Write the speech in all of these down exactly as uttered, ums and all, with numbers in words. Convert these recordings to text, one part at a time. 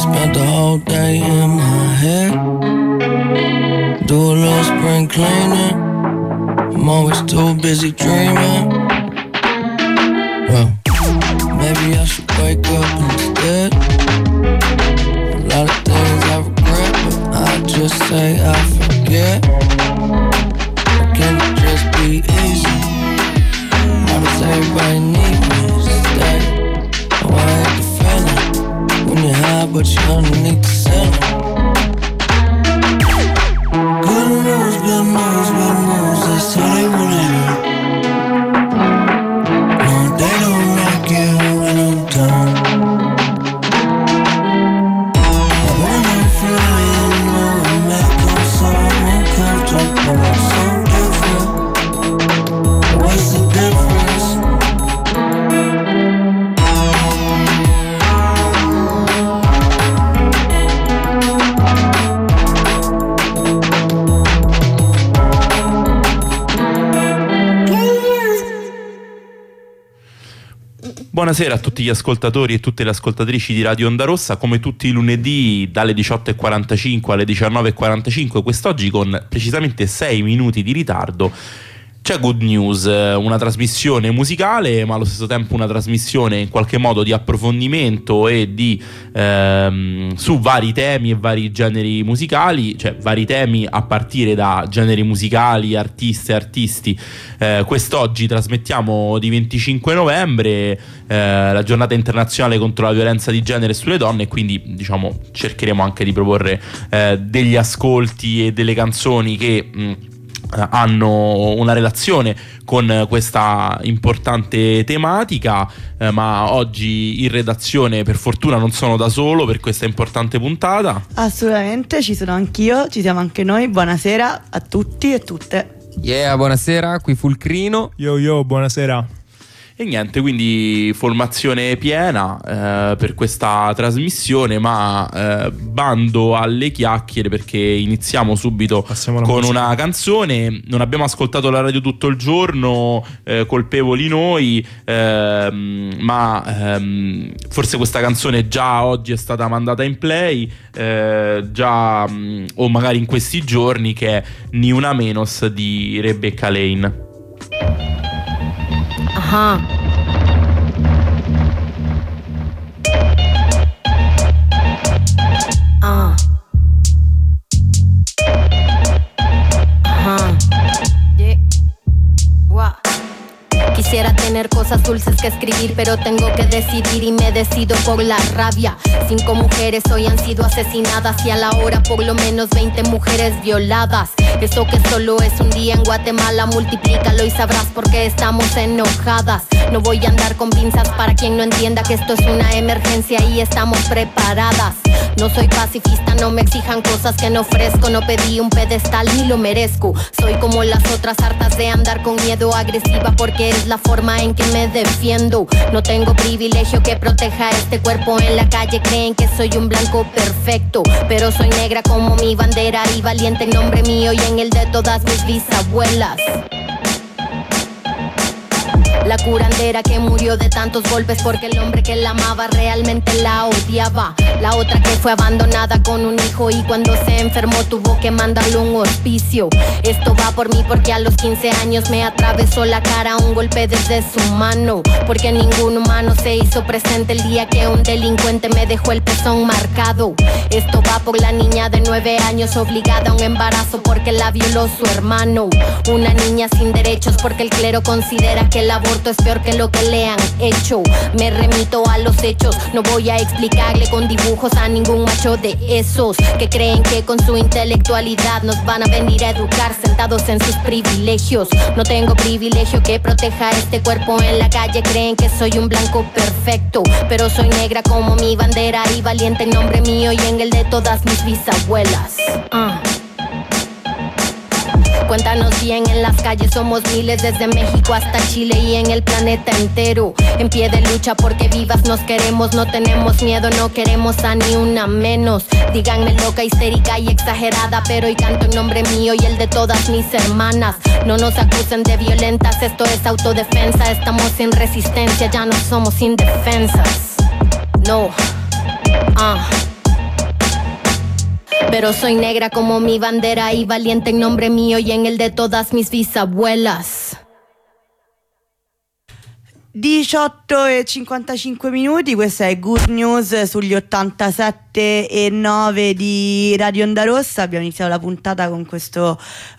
Spent the whole day in my head. Do a little spring cleaning. I'm always too busy dreaming. Well, maybe I should wake up instead. A lot of things I regret, but I just say I forget. Or can it just be easy? Why does everybody need me to stay? Oh, I hate the feeling when you're high but you're underneath the ceiling. Good news, good news, good news, that's all they wanna hear. No, they don't like it when I'm done. I wanna fly, you know, and make them so uncomfortable, so different. What's the difference? Buonasera a tutti gli ascoltatori e tutte le ascoltatrici di Radio Onda Rossa. Come tutti i lunedì dalle diciotto e quarantacinque alle diciannove e quarantacinque, quest'oggi con precisamente sei minuti di ritardo, c'è Good News, una trasmissione musicale ma allo stesso tempo una trasmissione in qualche modo di approfondimento e di ehm, su vari temi e vari generi musicali, cioè vari temi a partire da generi musicali, artiste, artisti. Eh, quest'oggi trasmettiamo di venticinque novembre, eh, la giornata internazionale contro la violenza di genere sulle donne, e quindi diciamo cercheremo anche di proporre eh, degli ascolti e delle canzoni che mh, hanno una relazione con questa importante tematica, eh, ma oggi in redazione per fortuna non sono da solo per questa importante puntata. Assolutamente, ci sono anch'io, ci siamo anche noi. Buonasera a tutti e tutte. Yeah, buonasera, qui Fulcrino. Yo yo, buonasera. E niente, quindi formazione piena eh, per questa trasmissione, ma eh, bando alle chiacchiere perché iniziamo subito con musica. Una canzone. Non abbiamo ascoltato la radio tutto il giorno, eh, colpevoli noi, ehm, ma ehm, forse questa canzone già oggi è stata mandata in play, eh, già mh, o magari in questi giorni, che è Ni una menos di Rebecca Lane. Ajá. Ah. Ajá. Yeah. Wow. Quisiera tener cosas dulces que escribir, pero tengo que decidir y me decido por la rabia. Cinco mujeres hoy han sido asesinadas y a la hora por lo menos veinte mujeres violadas. Eso que solo es un día en Guatemala, multiplícalo y sabrás por qué estamos enojadas. No voy a andar con pinzas para quien no entienda que esto es una emergencia y estamos preparadas. No soy pacifista, no me exijan cosas que no ofrezco. No pedí un pedestal ni lo merezco. Soy como las otras, hartas de andar con miedo, agresiva porque es la forma en que me defiendo. No tengo privilegio que proteja este cuerpo. En la calle creen que soy un blanco perfecto, pero soy negra como mi bandera y valiente en nombre mío y en el de todas mis bisabuelas. La curandera que murió de tantos golpes porque el hombre que la amaba realmente la odiaba. La otra que fue abandonada con un hijo y cuando se enfermó tuvo que mandarle un hospicio. Esto va por mí porque a los quince años me atravesó la cara un golpe desde su mano. Porque ningún humano se hizo presente el día que un delincuente me dejó el pezón marcado. Esto va por la niña de nueve años obligada a un embarazo porque la violó su hermano. Una niña sin derechos porque el clero considera que el aborto es peor que lo que le han hecho. Me remito a los hechos, no voy a explicarle con dibujos a ningún macho de esos que creen que con su intelectualidad nos van a venir a educar sentados en sus privilegios. No tengo privilegio que proteja este cuerpo. En la calle creen que soy un blanco perfecto, pero soy negra como mi bandera y valiente en nombre mío y en el de todas mis bisabuelas. uh. Cuéntanos bien, en las calles somos miles, desde México hasta Chile y en el planeta entero. En pie de lucha porque vivas nos queremos, no tenemos miedo, no queremos a ni una menos. Díganme loca, histérica y exagerada, pero hoy canto en nombre mío y el de todas mis hermanas. No nos acusen de violentas, esto es autodefensa. Estamos sin resistencia, ya no somos indefensas. No, ah, pero soy negra como mi bandera y valiente en nombre mío y en el de todas mis bisabuelas. diciotto e cinquantacinque minuti, questa è Good News sugli ottantasette e nove di Radio Onda Rossa. Abbiamo iniziato la puntata con questo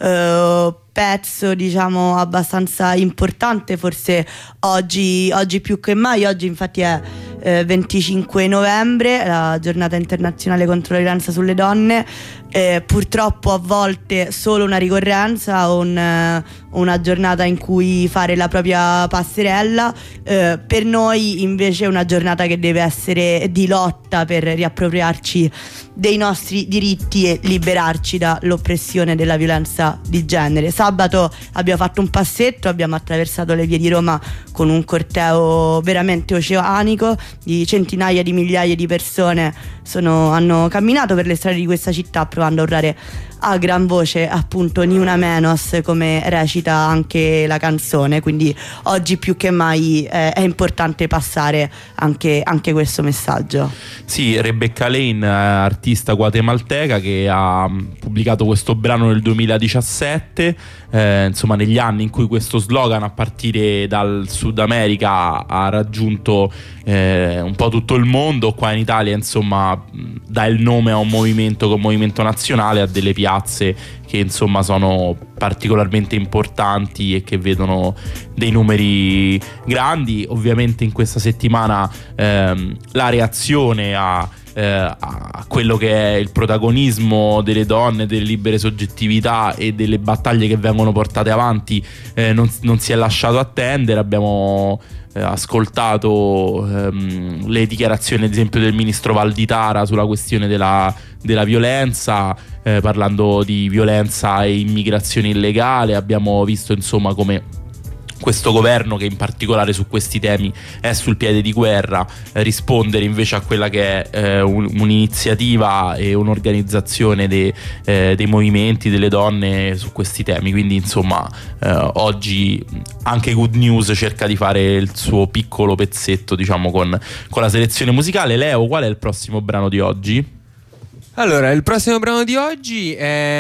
uh, pezzo, diciamo, abbastanza importante, forse oggi, oggi più che mai. Oggi infatti è eh, venticinque novembre, la giornata internazionale contro la violenza sulle donne. Eh, purtroppo a volte solo una ricorrenza o un, eh, una giornata in cui fare la propria passerella. Eh, per noi invece è una giornata che deve essere di lotta per riappropriarci dei nostri diritti e liberarci dall'oppressione della violenza di genere. Sabato abbiamo fatto un passetto, abbiamo attraversato le vie di Roma con un corteo veramente oceanico di centinaia di migliaia di persone. Sono, hanno camminato per le strade di questa città provando a urlare a gran voce appunto ni una menos, come recita anche la canzone. Quindi oggi più che mai eh, è importante passare anche, anche questo messaggio. Sì, Rebecca Lane, artista guatemalteca che ha pubblicato questo brano nel duemiladiciassette, eh, insomma negli anni in cui questo slogan a partire dal Sud America ha raggiunto eh, un po' tutto il mondo. Qua in Italia insomma dà il nome a un movimento come movimento nazionale, a delle piazze che insomma sono particolarmente importanti e che vedono dei numeri grandi. Ovviamente in questa settimana ehm, la reazione a, eh, a quello che è il protagonismo delle donne, delle libere soggettività e delle battaglie che vengono portate avanti eh, non, non si è lasciato attendere. Abbiamo eh, ascoltato ehm, le dichiarazioni ad esempio del ministro Valditara sulla questione della, della violenza, eh, parlando di violenza e immigrazione illegale. Abbiamo visto insomma come questo governo, che in particolare su questi temi è sul piede di guerra, eh, rispondere invece a quella che è eh, un, un'iniziativa e un'organizzazione de, eh, dei movimenti delle donne su questi temi. Quindi insomma eh, oggi anche Good News cerca di fare il suo piccolo pezzetto, diciamo, con, con la selezione musicale. Leo, qual è il prossimo brano di oggi? Allora, il prossimo brano di oggi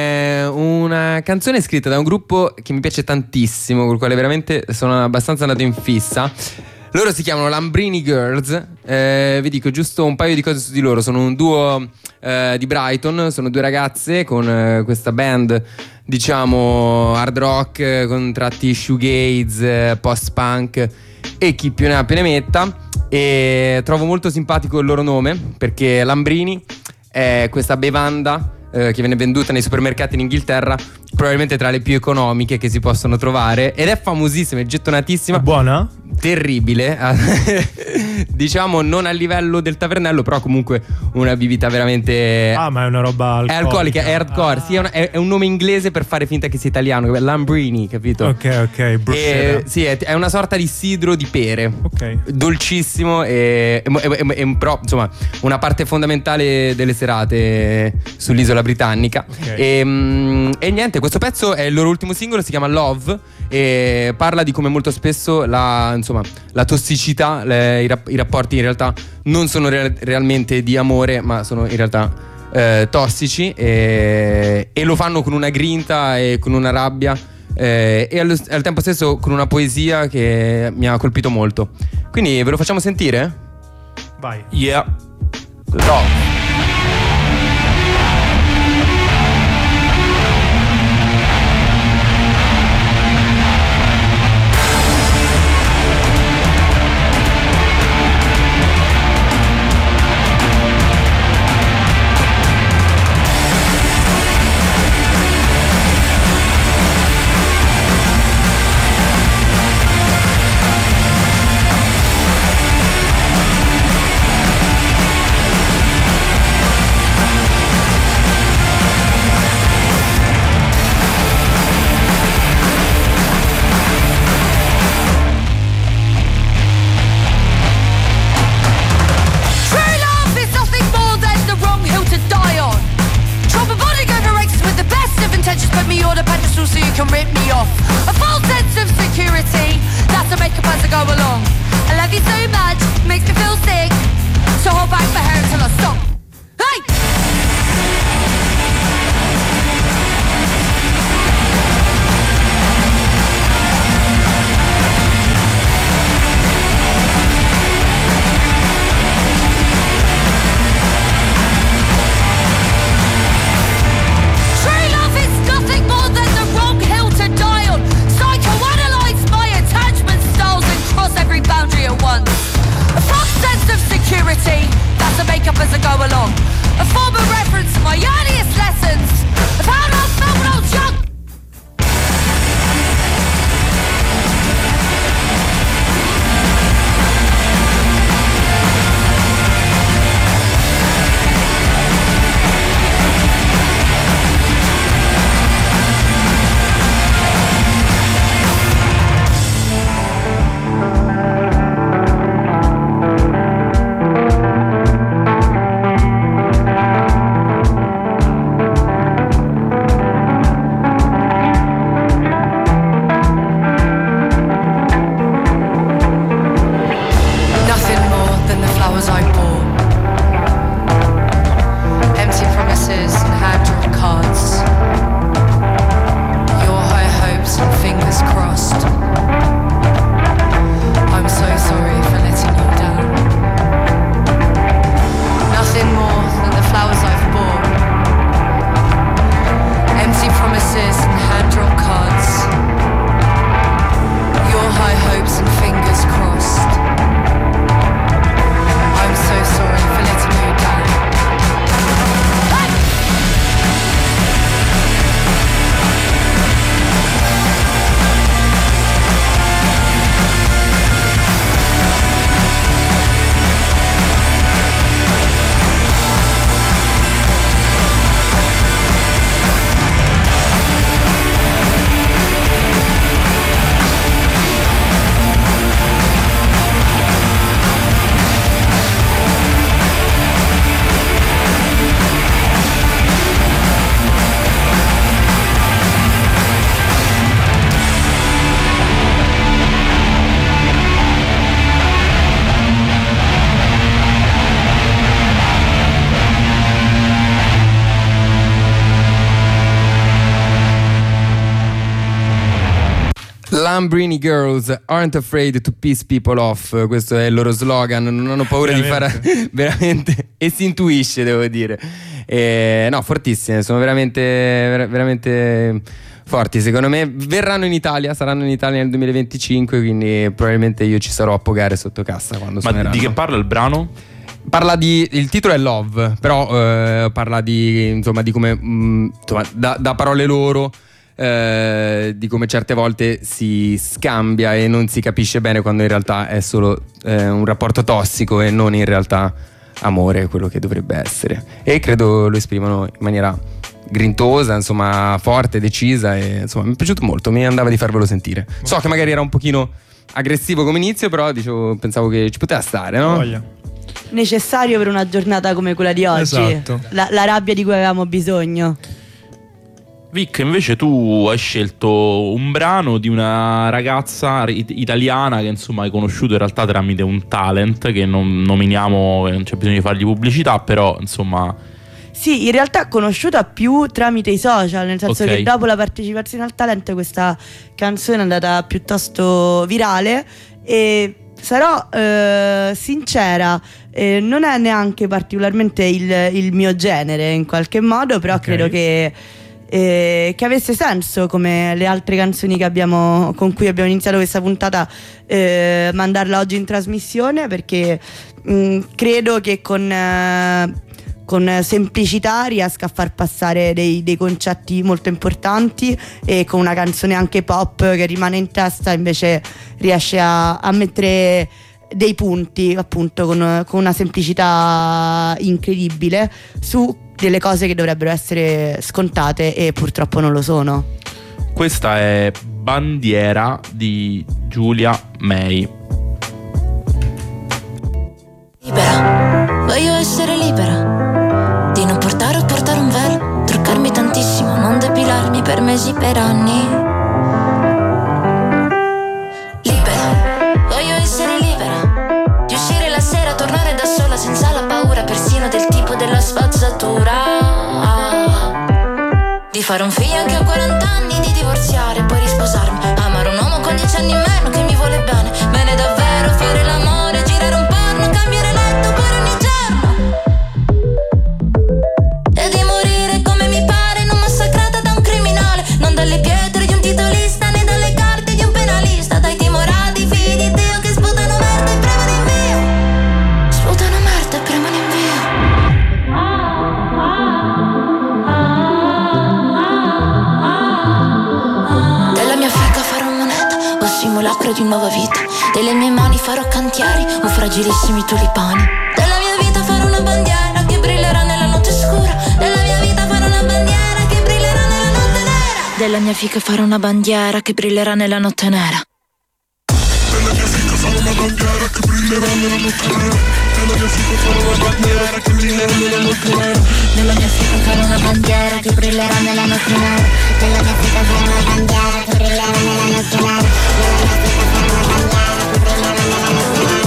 è una canzone scritta da un gruppo che mi piace tantissimo, col quale veramente sono abbastanza andato in fissa. Loro si chiamano Lambrini Girls. eh, Vi dico giusto un paio di cose su di loro. Sono un duo eh, di Brighton. Sono due ragazze con eh, questa band, diciamo, hard rock eh, con tratti shoegaze, eh, post-punk e chi più ne ha più ne metta. E trovo molto simpatico il loro nome, perché Lambrini è questa bevanda eh, che viene venduta nei supermercati in Inghilterra, probabilmente tra le più economiche che si possono trovare, ed è famosissima, è gettonatissima. È buona? Terribile. Diciamo non a livello del tavernello, però comunque una bibita veramente. Ah, ma è una roba alcolica. È alcolica, è hardcore. Ah. Sì, è, una, è, è un nome inglese per fare finta che sia italiano. Lambrini, capito? Ok, ok. E, sì, è, è una sorta di sidro di pere. Ok. Dolcissimo e, e, e, e però insomma una parte fondamentale delle serate sull'isola britannica. Okay. E, e niente, questo pezzo è il loro ultimo singolo, si chiama Love e parla di come molto spesso la, insomma, la tossicità, le, i, rap- i rapporti in realtà non sono re- realmente di amore, ma sono in realtà eh, tossici, e, e lo fanno con una grinta e con una rabbia eh, e allo, al tempo stesso con una poesia che mi ha colpito molto. Quindi ve lo facciamo sentire? Vai. Yeah. Love. as I go along. A former reference to my earliest lessons of how I felt when I was young. Lambrini Girls aren't afraid to piss people off. Questo è il loro slogan. Non hanno paura veramente. di fare veramente. E si intuisce, devo dire. E, no, fortissime. Sono veramente, ver- veramente forti. Secondo me verranno in Italia. Saranno in Italia nel duemilaventicinque. Quindi probabilmente io ci sarò a pogare sotto cassa quando Ma suoneranno. di che parla il brano? Parla di, il titolo è Love, però eh, parla di, insomma, di come mh, insomma, da, da parole loro, eh, di come certe volte si scambia e non si capisce bene quando in realtà è solo eh, un rapporto tossico e non in realtà amore, quello che dovrebbe essere. E credo lo esprimono in maniera grintosa, insomma, forte, decisa, e insomma mi è piaciuto molto, mi andava di farvelo sentire. So che magari era un pochino aggressivo come inizio, però dicevo, pensavo che ci poteva stare, no? Voglia. Necessario per una giornata come quella di oggi. Esatto. la, la rabbia di cui avevamo bisogno. Vic, invece tu hai scelto un brano di una ragazza it- italiana che insomma hai conosciuto in realtà tramite un talent che non nominiamo, non c'è bisogno di fargli pubblicità, però insomma... Sì, in realtà conosciuta più tramite i social, nel senso Ok. che dopo la partecipazione al talent questa canzone è andata piuttosto virale e sarò eh, sincera, eh, non è neanche particolarmente il, il mio genere in qualche modo, però Ok. credo che, eh, che avesse senso, come le altre canzoni che abbiamo, con cui abbiamo iniziato questa puntata, eh, mandarla oggi in trasmissione, perché mh, credo che con... Eh, con semplicità riesca a far passare dei, dei concetti molto importanti, e con una canzone anche pop che rimane in testa invece riesce a, a mettere dei punti, appunto, con, con una semplicità incredibile su delle cose che dovrebbero essere scontate e purtroppo non lo sono. Questa è Bandiera di Giulia May. Libera, voglio essere libera di non portare o portare un velo, truccarmi tantissimo, non depilarmi per mesi, per anni. Libera, voglio essere libera di uscire la sera, tornare da sola senza la paura persino del tipo della spazzatura, di fare un figlio anche a quaranta anni, di divorziare e poi risposarmi, amare un uomo con dieci anni in meno che mi vuole bene, bene davvero, fare l'amore, girare un porno, cambiare letto pure ogni giorno, e di morire come mi pare, non massacrata da un criminale, non dalle pietre di un titolista né dalle carte di un penalista, dai timorati figli di Dio che sputano merda e premono in via, sputano merda e premono in via. fragilissimi tulipani. Della mia vita fare una bandiera che brillerà nella notte scura. Della mia vita fare una bandiera che brillerà nella notte nera. Della mia fica fare una bandiera che brillerà nella notte nera. Della mia fica fare una bandiera che brillerà nella notte nera. Della mia fica fare una bandiera che brillerà nella notte nera. Della mia fica fare una bandiera che brillerà nella notte nera. Della mia fica fare una bandiera che brillerà nella notte nera. Della mia fica fare una bandiera che brillerà nella notte nera.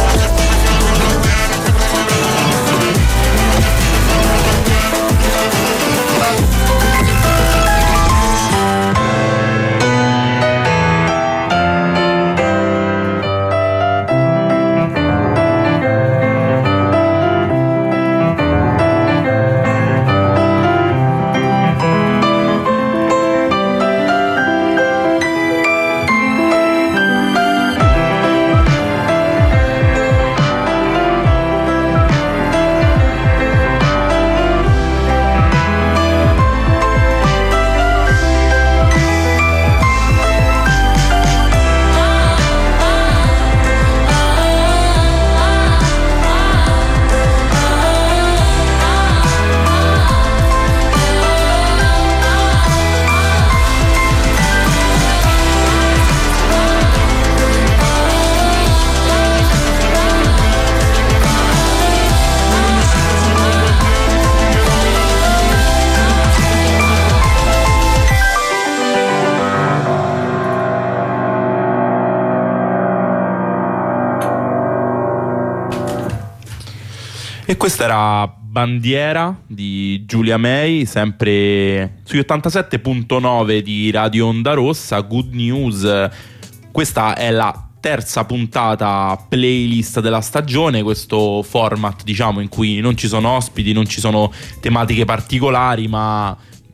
E questa era Bandiera di Giulia May, sempre sui ottantasette virgola nove di Radio Onda Rossa. Good News, questa è la terza puntata playlist della stagione, questo format diciamo in cui non ci sono ospiti, non ci sono tematiche particolari, ma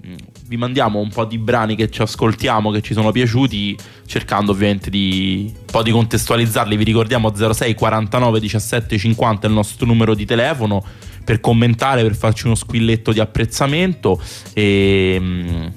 vi mandiamo un po' di brani che ci ascoltiamo, che ci sono piaciuti, cercando ovviamente di un po' di contestualizzarli. Vi ricordiamo zero sei quarantanove diciassette cinquanta il nostro numero di telefono per commentare, per farci uno squilletto di apprezzamento, e mm,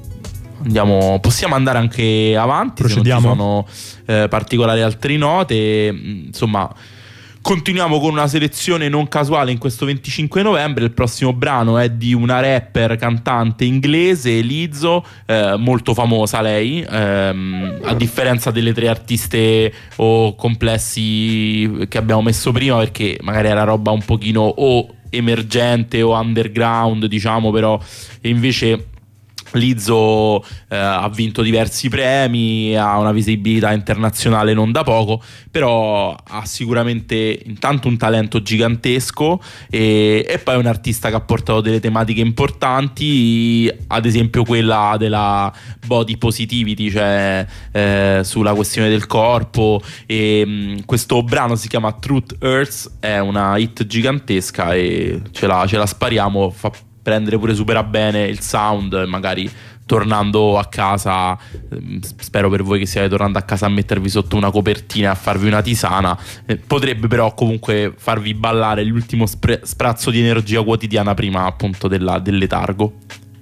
andiamo, possiamo andare anche avanti. Procediamo. Se non ci sono eh, particolari altre note, insomma continuiamo con una selezione non casuale in questo venticinque novembre. Il prossimo brano è di una rapper cantante inglese, Lizzo, eh, molto famosa lei, ehm, a differenza delle tre artiste o complessi che abbiamo messo prima, perché magari era roba un pochino o emergente o underground, diciamo, però invece Lizzo eh, ha vinto diversi premi, ha una visibilità internazionale non da poco, però ha sicuramente intanto un talento gigantesco e, e poi è un artista che ha portato delle tematiche importanti, ad esempio quella della body positivity, cioè eh, sulla questione del corpo, e mh, questo brano si chiama Truth Hurts, è una hit gigantesca e ce la, ce la spariamo, fa prendere pure supera bene il sound, magari tornando a casa, spero per voi che stiate tornando a casa a mettervi sotto una copertina e a farvi una tisana, eh, potrebbe però comunque farvi ballare l'ultimo spre- sprazzo di energia quotidiana prima appunto della, del letargo.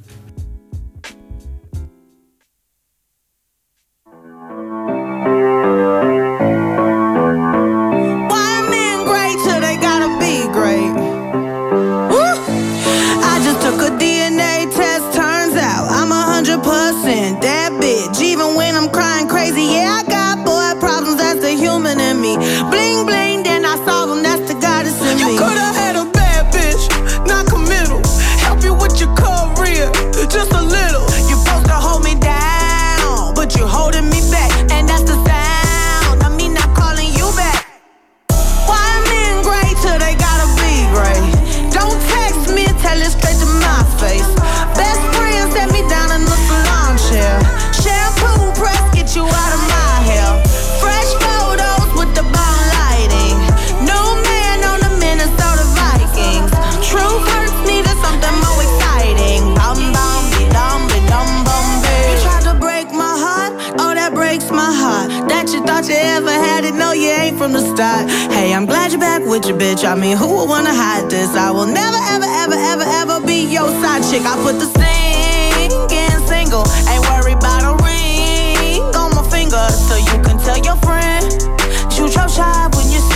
That bitch, even when I'm crying crazy, yeah, I got boy problems, that's the human in me. Bling bling, then I solve them, that's the goddess in me. You could've had a bad bitch, not committal, help you with your career, just a little. You supposed to hold me down, but you're holding me back, and that's the sound of me not calling you back. Why men great till they gotta be great? Don't text me and tell it straight to my face. Best friends set me down in the salon chair. Shampoo press, get you out of my hair. Fresh photos with the bomb lighting. New man on the Minnesota Vikings. True hurts needed something more exciting. Bum bum be dum be dum bum be. You tried to break my heart, oh that breaks my heart. That you thought you ever had it, no you ain't from the start. Hey, I'm glad you're back with your bitch. I mean, who would wanna hide this? I will never ever ever ever ever be your side chick. I put the singing single, ain't worried about a ring on my finger, so you can tell your friend shoot your shot when you see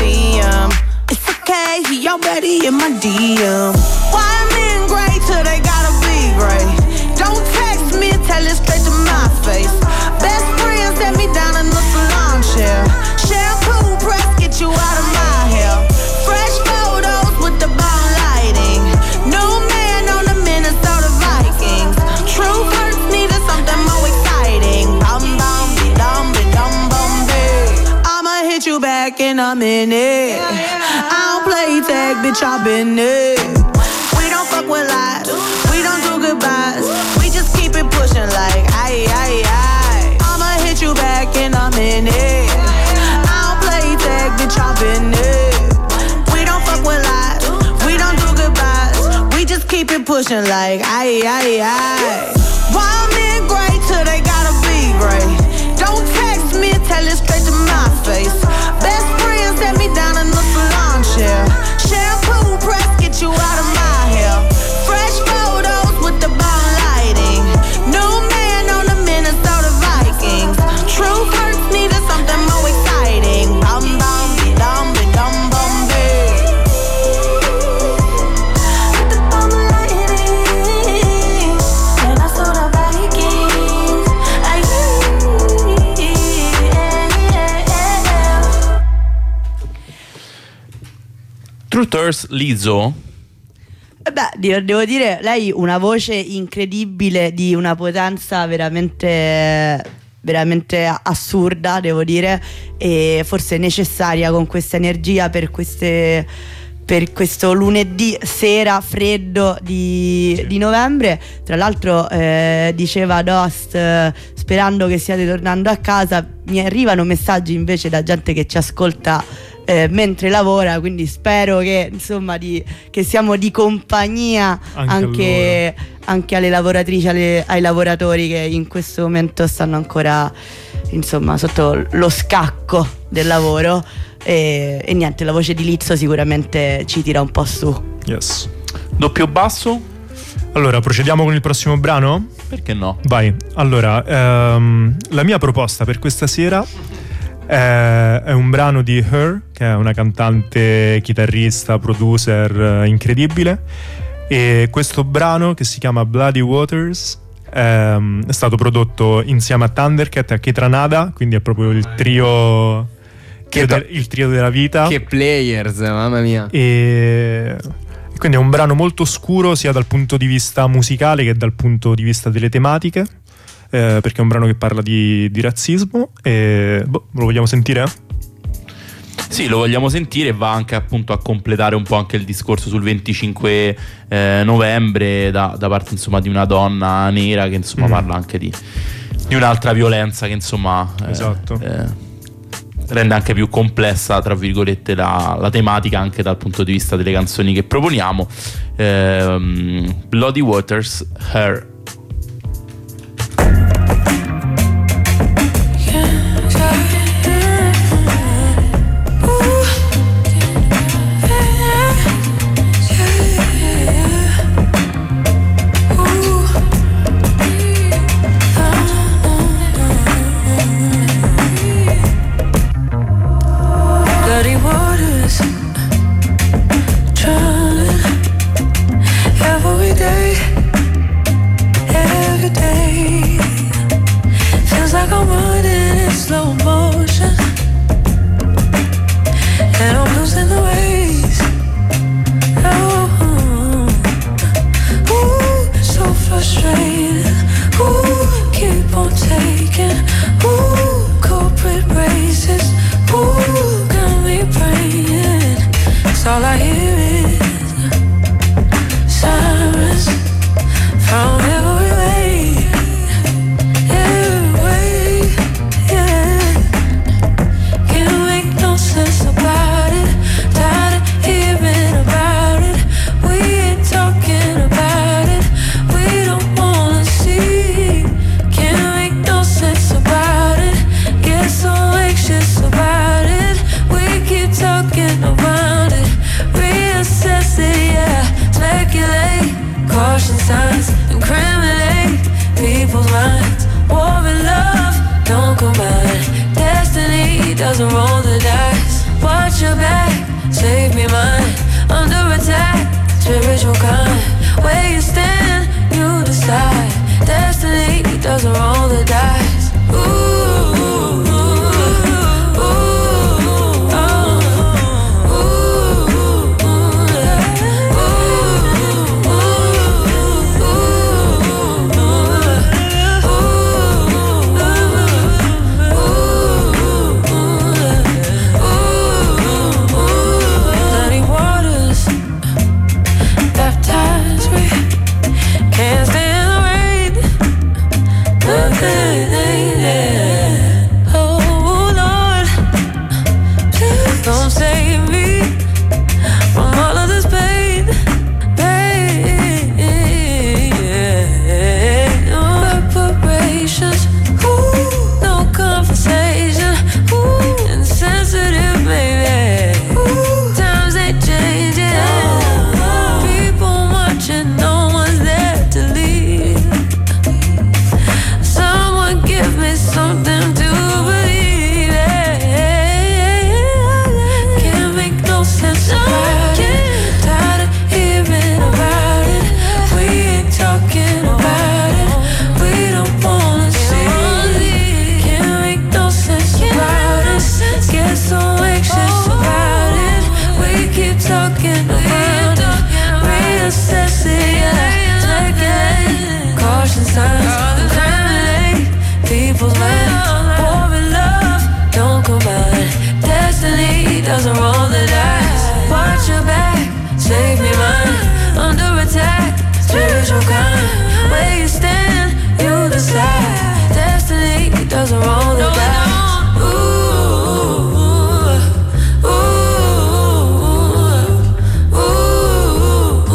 see him. It's okay, he already in my D M. Why men gray till they gotta be gray? Don't text me and tell it straight to my face. Best friend set me down in the salon chair. Shampoo press get you out of my hair. Fresh photos with the bomb lighting. New man on the Minnesota Vikings. True hurts needed something more exciting. Bum bum be dum be dum bum be. I'ma hit you back in a minute. I don't play tag, bitch, I been it. We don't fuck with lies, we don't do goodbyes. We just keep it pushing like aye aye aye. I'ma hit you back in a minute. I don't play tag, bitch, I been it. We don't fuck with lies, we don't do goodbyes. We just keep it pushing like aye aye aye. Wild men gray till they gotta be gray. Don't text me and tell it straight to my face. Best friend set me down in the salon chair. Shampoo press get you out of my hair. Fresh photos with the bomb lighting. New man on the Minnesota Vikings. True hurts needed something more exciting. Bum bum be dum be dum bum be. With the bomb lighting, and I saw the Vikings. Aye, yeah, yeah. Truthers, Lizzo. Beh, devo- devo dire, lei una voce incredibile, di una potenza veramente veramente assurda, devo dire, e forse necessaria con questa energia per queste per questo lunedì sera freddo di, di novembre. Tra l'altro eh, diceva Dost, eh, sperando che stiate tornando a casa. Mi arrivano messaggi invece da gente che ci ascolta eh, mentre lavora, quindi spero che insomma di, che siamo di compagnia Anche anche, anche alle lavoratrici, alle- ai lavoratori che in questo momento stanno ancora insomma sotto lo scacco del lavoro. E, e niente, la voce di Lizzo sicuramente ci tira un po' su. Yes. Doppio basso? Allora, procediamo con il prossimo brano? Perché no? Vai. Allora, ehm, la mia proposta per questa sera è, è un brano di Her, che è una cantante, chitarrista, producer eh, incredibile. E questo brano, che si chiama Bloody Waters, ehm, è stato prodotto insieme a Thundercat e a Ketranada, quindi è proprio il trio, Che trio to- de- il trio della vita. Che players, mamma mia. E quindi è un brano molto scuro sia dal punto di vista musicale che dal punto di vista delle tematiche, eh, perché è un brano che parla di, di razzismo. E boh, lo vogliamo sentire? Sì, lo vogliamo sentire, e va anche appunto a completare un po' anche il discorso sul venticinque eh, novembre da, da parte insomma di una donna nera che insomma Mm. parla anche di, di un'altra violenza che insomma eh, Esatto. eh, rende anche più complessa tra virgolette la, la tematica anche dal punto di vista delle canzoni che proponiamo. Ehm, Bloody Waters, Her. Bloody waters, drowning every day, every day. Feels like I'm running in slow motion, and I'm losing the ways. Oh, ooh, so frustrated. Ooh, keep on taking. Ooh, corporate races. Ooh, got me praying. 'Cause all I hear is sirens from every way, every way, yeah. Can't make no sense about it. Tired of hearing about it. We ain't talking about it. We don't wanna see. Can't make no sense about it. Get so anxious about it. We keep talking around it. Reassess it, yeah. Speculate, caution signs, incriminate people's minds. War and love don't combine. Destiny doesn't roll the dice. Watch Watch your back, save me mine. Under attack, spiritual kind. Where you stand, you decide. Destiny doesn't roll the dice. Ooh, ooh, ooh, ooh, oh, ooh, ooh, ooh, bloody waters baptize me. Can't stand the rain. Oh Lord, please don't save me from all of this pain. Pain. Preparations, ooh, no conversation. Ooh, insensitive, baby. Ooh, times ain't changing. People watching, no one's there to lead. Someone give me something to believe in. Can't make no sense about it. Tired of hearing about it. We ain't talking about it. We don't wanna see. Can't make no sense about it. Get so anxious about it. We keep talking about it. Reassess it. Second caution signs. Incriminate people's minds. War and love don't combine. Destiny doesn't roll the dice. Watch your back, save me mine. Under attack, spiritual kind. Where you stand, you decide. Destiny doesn't roll the dice. Ooh, ooh, ooh, ooh, ooh,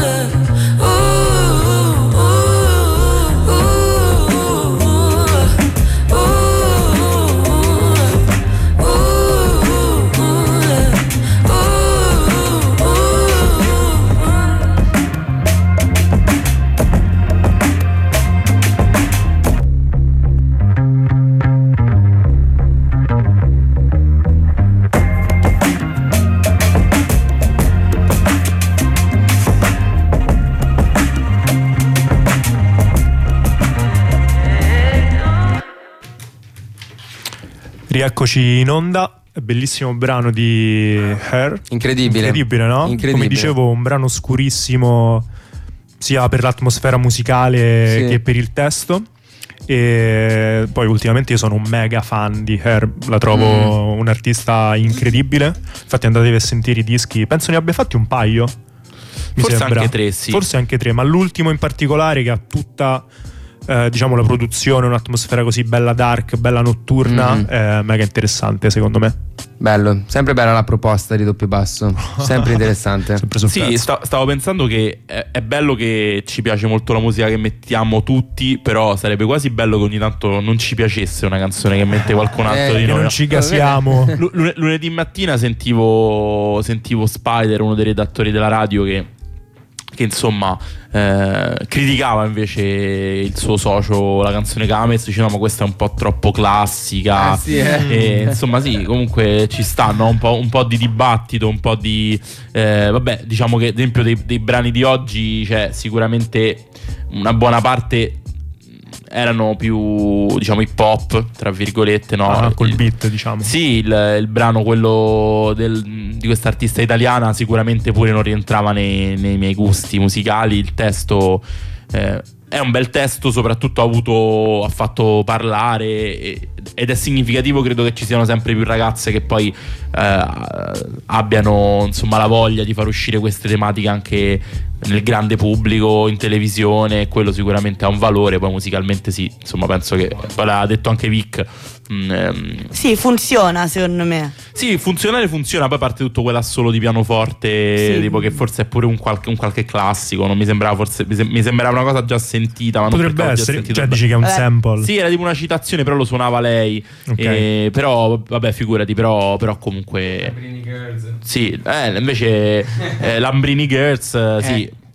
Rieccoci in onda, bellissimo brano di Her. Incredibile. Incredibile, no? Incredibile. Come dicevo, un brano scurissimo sia per l'atmosfera musicale Sì. che per il testo. E poi ultimamente io sono un mega fan di Her, la trovo Mm. un artista incredibile. Infatti andatevi a sentire i dischi, penso ne abbia fatti un paio. Mi Forse sembra. anche tre, sì. Forse anche tre, ma l'ultimo in particolare che ha tutta eh, diciamo la produzione, un'atmosfera così bella dark, bella notturna, Mm. è mega interessante secondo me. Bello, sempre bella la proposta di Doppio Basso, sempre interessante. Sempre sul Sì, pezzo. sta- stavo pensando che è, è bello che ci piace molto la musica che mettiamo tutti, però sarebbe quasi bello che ogni tanto non ci piacesse una canzone che mette qualcun altro Eh, di Che noi. non ci gasiamo. Lu- lune- lunedì mattina sentivo, sentivo Spider, uno dei redattori della radio, che, che insomma eh, criticava invece il suo socio, la canzone che aveva messo, diceva no, ma questa è un po' troppo classica. Ah, sì, eh. E, insomma sì, comunque ci stanno un po', un po' di dibattito, un po' di eh, vabbè, diciamo che ad esempio dei, dei brani di oggi c'è sicuramente una buona parte erano più, diciamo, hip hop, tra virgolette, no? Ah, col Il- beat, diciamo. Sì, il, il brano quello del- di questa artista italiana sicuramente pure non rientrava nei, nei miei gusti musicali. Il testo eh, è un bel testo, soprattutto ha avuto, ha fatto parlare e- ed è significativo, credo che ci siano sempre più ragazze che poi eh, abbiano insomma la voglia di far uscire queste tematiche anche nel grande pubblico, in televisione. Quello sicuramente ha un valore. Poi musicalmente sì, insomma penso che poi l'ha detto anche Vic. Mm, ehm, Sì, funziona secondo me. sì, funzionare funziona, poi parte tutto quell'assolo di pianoforte, Sì. tipo che forse è pure un qualche, un qualche classico, non mi sembrava, forse mi, sem- mi sembrava una cosa già sentita, ma non Potrebbe perché l'ho già essere, sentito. cioè dici che è un Eh, sample. Sì, era tipo una citazione, però lo suonava lei. Ok. Eh, però vabbè, figurati, però, però comunque sì, eh, invece eh, Lambrini Girls, eh, sì,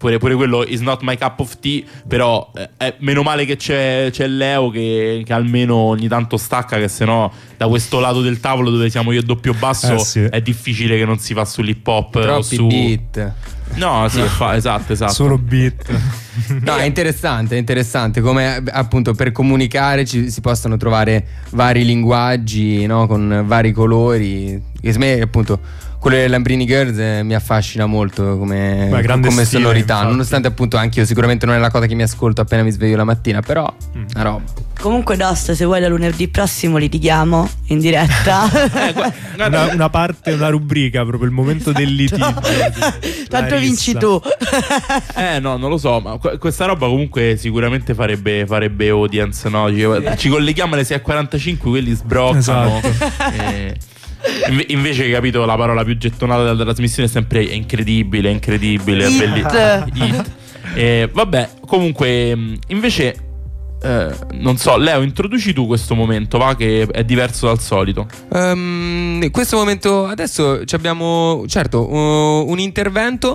pure, pure quello is not my cup of tea, però eh, è meno male che c'è, c'è Leo che, che almeno ogni tanto stacca, che sennò da questo lato del tavolo dove siamo io e doppio basso eh sì. è difficile che non si fa sull'hip hop o Troppi su beat. No, sì, fa, esatto, esatto. Solo beat. No, è interessante, è interessante come appunto per comunicare ci, si possano trovare vari linguaggi, no? Con vari colori. Che me appunto quello delle Lambrini Girls eh, mi affascina molto come, Beh, come stile, sonorità, infatti. nonostante appunto anche io sicuramente non è la cosa che mi ascolto appena mi sveglio la mattina, però Mm. una roba. Comunque Dost, se vuoi da lunedì prossimo litighiamo in diretta. Eh, gu- guarda, Una, una parte, una rubrica, proprio il momento del litigio. Tanto La vinci rissa. tu. Eh no, non lo so, ma que- questa roba comunque sicuramente farebbe, farebbe audience, no? Ci, ci colleghiamo alle sei e quarantacinque, quelli sbroccano. Esatto. Eh, inve- invece, capito, la parola più gettonata della trasmissione è sempre è incredibile, è incredibile, è Hit. bellissimo. Hit. Eh, vabbè, comunque, mh, invece... Eh, non so, Leo, introduci tu questo momento, va, che è diverso dal solito. Um, in questo momento adesso ci abbiamo certo uh, un intervento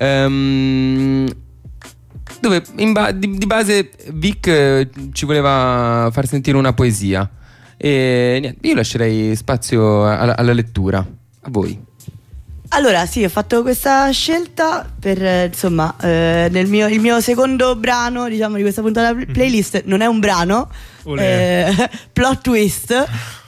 um, dove in ba- di, di base Vic eh, ci voleva far sentire una poesia e niente, io lascerei spazio alla, alla lettura a voi. Allora, sì, ho fatto questa scelta per, eh, insomma, eh, nel mio, il mio secondo brano, diciamo, di questa puntata pl- playlist non è un brano, Olè. eh, plot twist,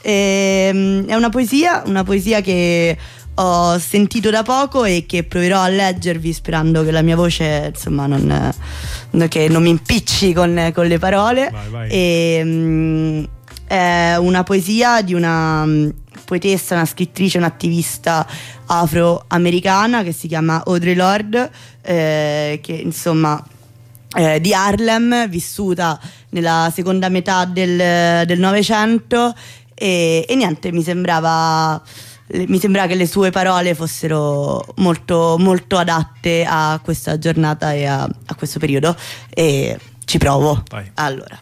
ehm, è una poesia, una poesia che ho sentito da poco e che proverò a leggervi sperando che la mia voce, insomma, non, eh, che non mi impicci con, con le parole. Vai, vai. E, mm, è una poesia di una mm, poetessa, una scrittrice, un'attivista afroamericana che si chiama Audre Lorde, eh, che insomma eh, di Harlem, vissuta nella seconda metà del, del Novecento e, e niente, mi sembrava mi sembrava che le sue parole fossero molto, molto adatte a questa giornata e a, a questo periodo e ci provo. Vai. Allora,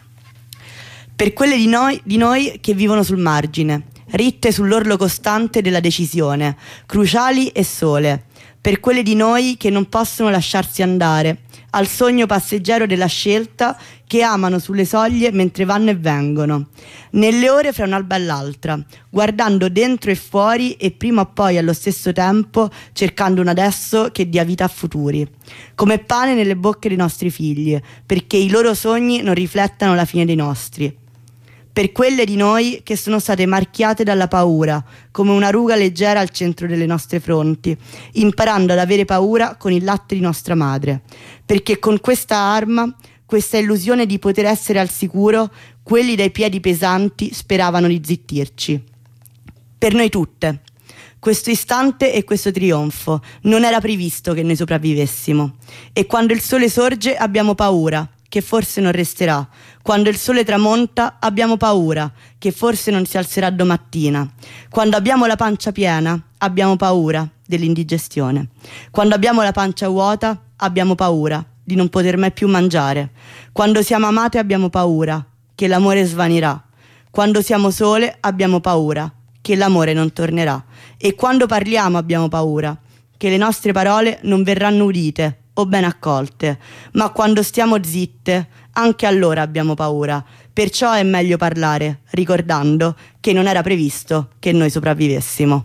per quelle di noi, di noi che vivono sul margine, ritte sull'orlo costante della decisione, cruciali e sole, per quelle di noi che non possono lasciarsi andare al sogno passeggero della scelta, che amano sulle soglie mentre vanno e vengono, nelle ore fra un'alba e l'altra, guardando dentro e fuori e prima o poi allo stesso tempo cercando un adesso che dia vita a futuri, come pane nelle bocche dei nostri figli, perché i loro sogni non riflettano la fine dei nostri. Per quelle di noi che sono state marchiate dalla paura, come una ruga leggera al centro delle nostre fronti, imparando ad avere paura con il latte di nostra madre, perché con questa arma, questa illusione di poter essere al sicuro, quelli dai piedi pesanti speravano di zittirci. Per noi tutte, questo istante e questo trionfo non era previsto che noi sopravvivessimo, e quando il sole sorge abbiamo paura, che forse non resterà. Quando il sole tramonta abbiamo paura, che forse non si alzerà domattina. Quando abbiamo la pancia piena abbiamo paura dell'indigestione. Quando abbiamo la pancia vuota abbiamo paura di non poter mai più mangiare. Quando siamo amate abbiamo paura che l'amore svanirà. Quando siamo sole abbiamo paura che l'amore non tornerà. E quando parliamo abbiamo paura che le nostre parole non verranno udite o ben accolte, ma quando stiamo zitte, anche allora abbiamo paura. Perciò è meglio parlare, ricordando che non era previsto che noi sopravvivessimo.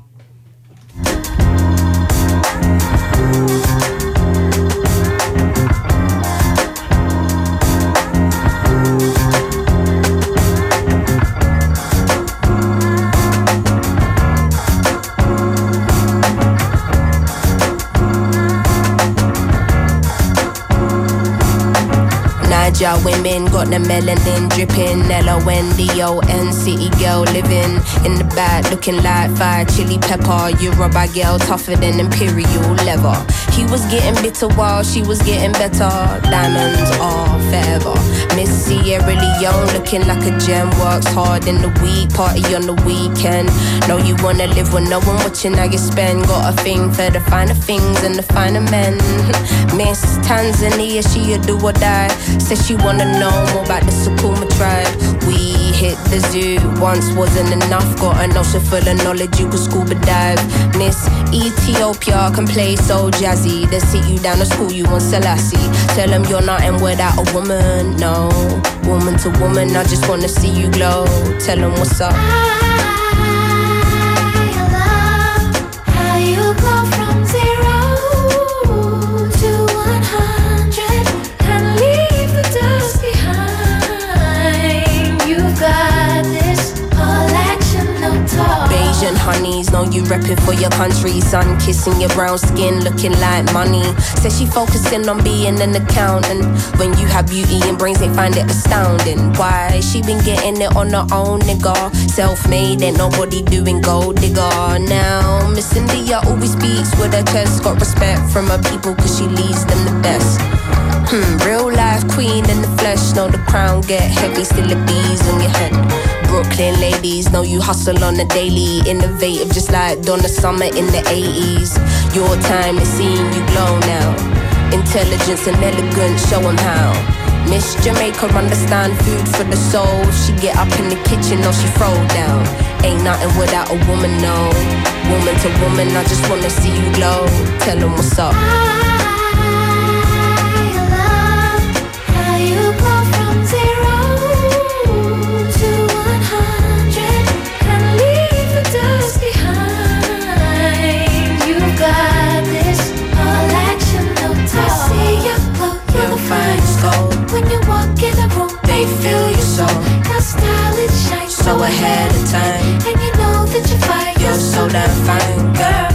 Naija women got the melanin dripping. L O N D O N, city girl living in the back, looking like fire chili pepper. Yoruba girl tougher than imperial leather. He was getting bitter while she was getting better. Diamonds are forever. Miss Sierra Leone looking like a gem. Works hard in the week, party on the weekend. Know you wanna live with no one watching how you spend. Got a thing for the finer things and the finer men. Miss Tanzania, she a do or die. Says she wanna know more about the Sukuma tribe. We hit the zoo, once wasn't enough. Got an ocean full of knowledge, you could scuba dive. Miss Ethiopia can play so jazzy. classy, then sit you down to school you on Selassie. Tell them you're nothing without a woman, no. Woman to woman, I just wanna see you glow. Tell them what's up. Asian honeys, know you reppin' for your country. Sun kissing your brown skin, looking like money. Says she focusing on being an accountant. When you have beauty and brains, they find it astounding. Why? She been getting it on her own, nigga. Self-made, ain't nobody doing gold digger. Now, Miss India always speaks with her chest. Got respect from her people cause she leads them the best. Hmm, real life queen in the flesh. Know the crown get heavy, still the bees on your head. Brooklyn ladies, know you hustle on the daily. Innovative just like Donna Summer in the eighties. Your time is seeing you glow now. Intelligence and elegance, show 'em how. Miss Jamaica understand food for the soul. She get up in the kitchen or she throw down. Ain't nothing without a woman, no. Woman to woman, I just wanna see you glow. Tell 'em what's up. So ahead of time, and you know that you're fine. You're so damn fine, girl.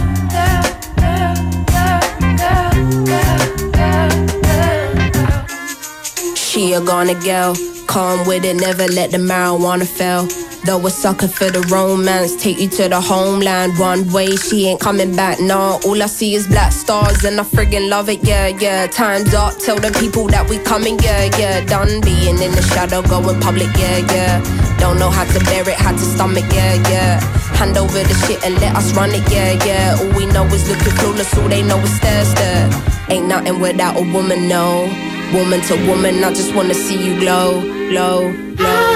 She a gonna girl, calm with it, never let the marijuana fail. Though a sucker for the romance, take you to the homeland one way, she ain't coming back, nah. All I see is black stars and I friggin' love it, yeah, yeah. Time's up, tell the people that we coming, yeah, yeah. Done being in the shadow, going public, yeah, yeah. Don't know how to bear it, how to stomach, yeah, yeah. Hand over the shit and let us run it, yeah, yeah. All we know is looking flawless, all they know is stare, stare. Ain't nothing without a woman, no. Woman to woman, I just wanna see you glow, glow, glow.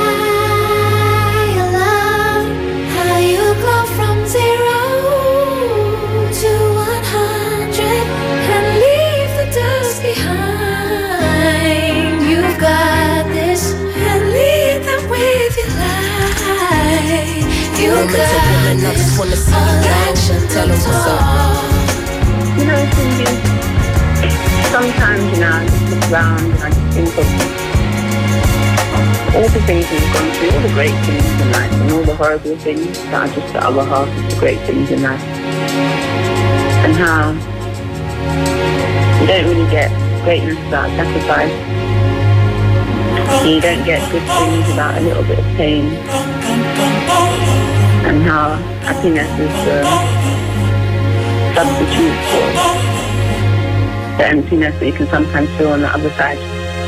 You got this, I just wanna see you tell them what's up. You know, Cindy, sometimes, you know, I just look around and I just think of all the things we've gone through, all the great things in life and all the horrible things that are just the other half of the great things in life. And how you don't really get greatness without sacrifice. You don't get good things without a little bit of pain. And how happiness is the substitute for the emptiness that you can sometimes feel on the other side.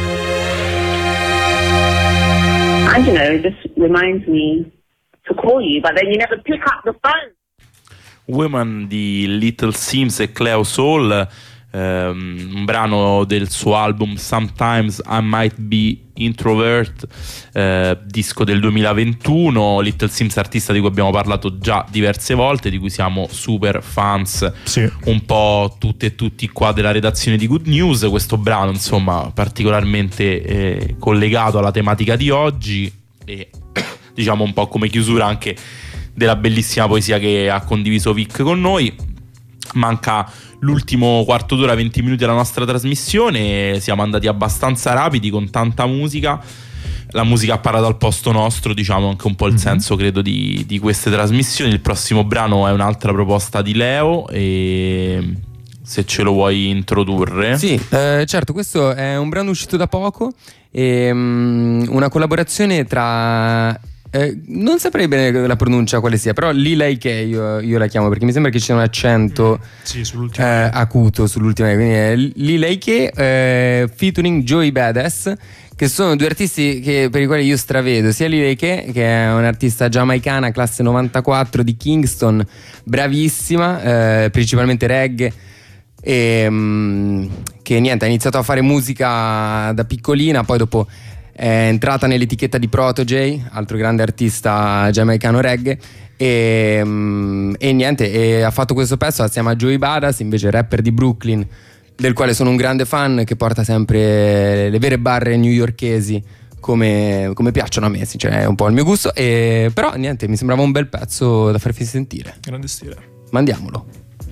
And you know, it just reminds me to call you, but then you never pick up the phone. Woman di Little Sims e Cleo Soul, um, un brano del suo album Sometimes I Might Be Introvert, eh, disco del duemilaventuno. Little Sims, artista di cui abbiamo parlato già diverse volte, di cui siamo super fans, sì. Un po' tutte e tutti qua della redazione di Good News. Questo brano, insomma, particolarmente eh, collegato alla tematica di oggi e diciamo un po' come chiusura anche della bellissima poesia che ha condiviso Vic con noi. Manca l'ultimo quarto d'ora, venti minuti della nostra trasmissione. Siamo andati abbastanza rapidi con tanta musica. La musica ha parato al posto nostro, diciamo anche un po' il mm-hmm. senso, credo, di, di queste trasmissioni. Il prossimo brano è un'altra proposta di Leo e se ce lo vuoi introdurre. Sì, eh, certo, questo è un brano uscito da poco e, um, una collaborazione tra... Eh, non saprei bene la pronuncia quale sia, però Lil A K io, io la chiamo perché mi sembra che c'è un accento sì, sull'ultimo eh, acuto sull'ultima, quindi è Lil A K eh, featuring Joey Badass, che sono due artisti che, per i quali io stravedo, sia Lil A K, che è un'artista giamaicana classe novantaquattro di Kingston, bravissima, eh, principalmente reggae, e, mh, che niente, ha iniziato a fare musica da piccolina, poi dopo è entrata nell'etichetta di Protégé, altro grande artista giamaicano reggae. E, mm, e niente, e ha fatto questo pezzo assieme a Joey Badass, invece rapper di Brooklyn, del quale sono un grande fan, che porta sempre le vere barre newyorkesi come, come piacciono a me, cioè è un po' il mio gusto. E, però niente, mi sembrava un bel pezzo da farvi sentire. Grande stile. Mandiamolo.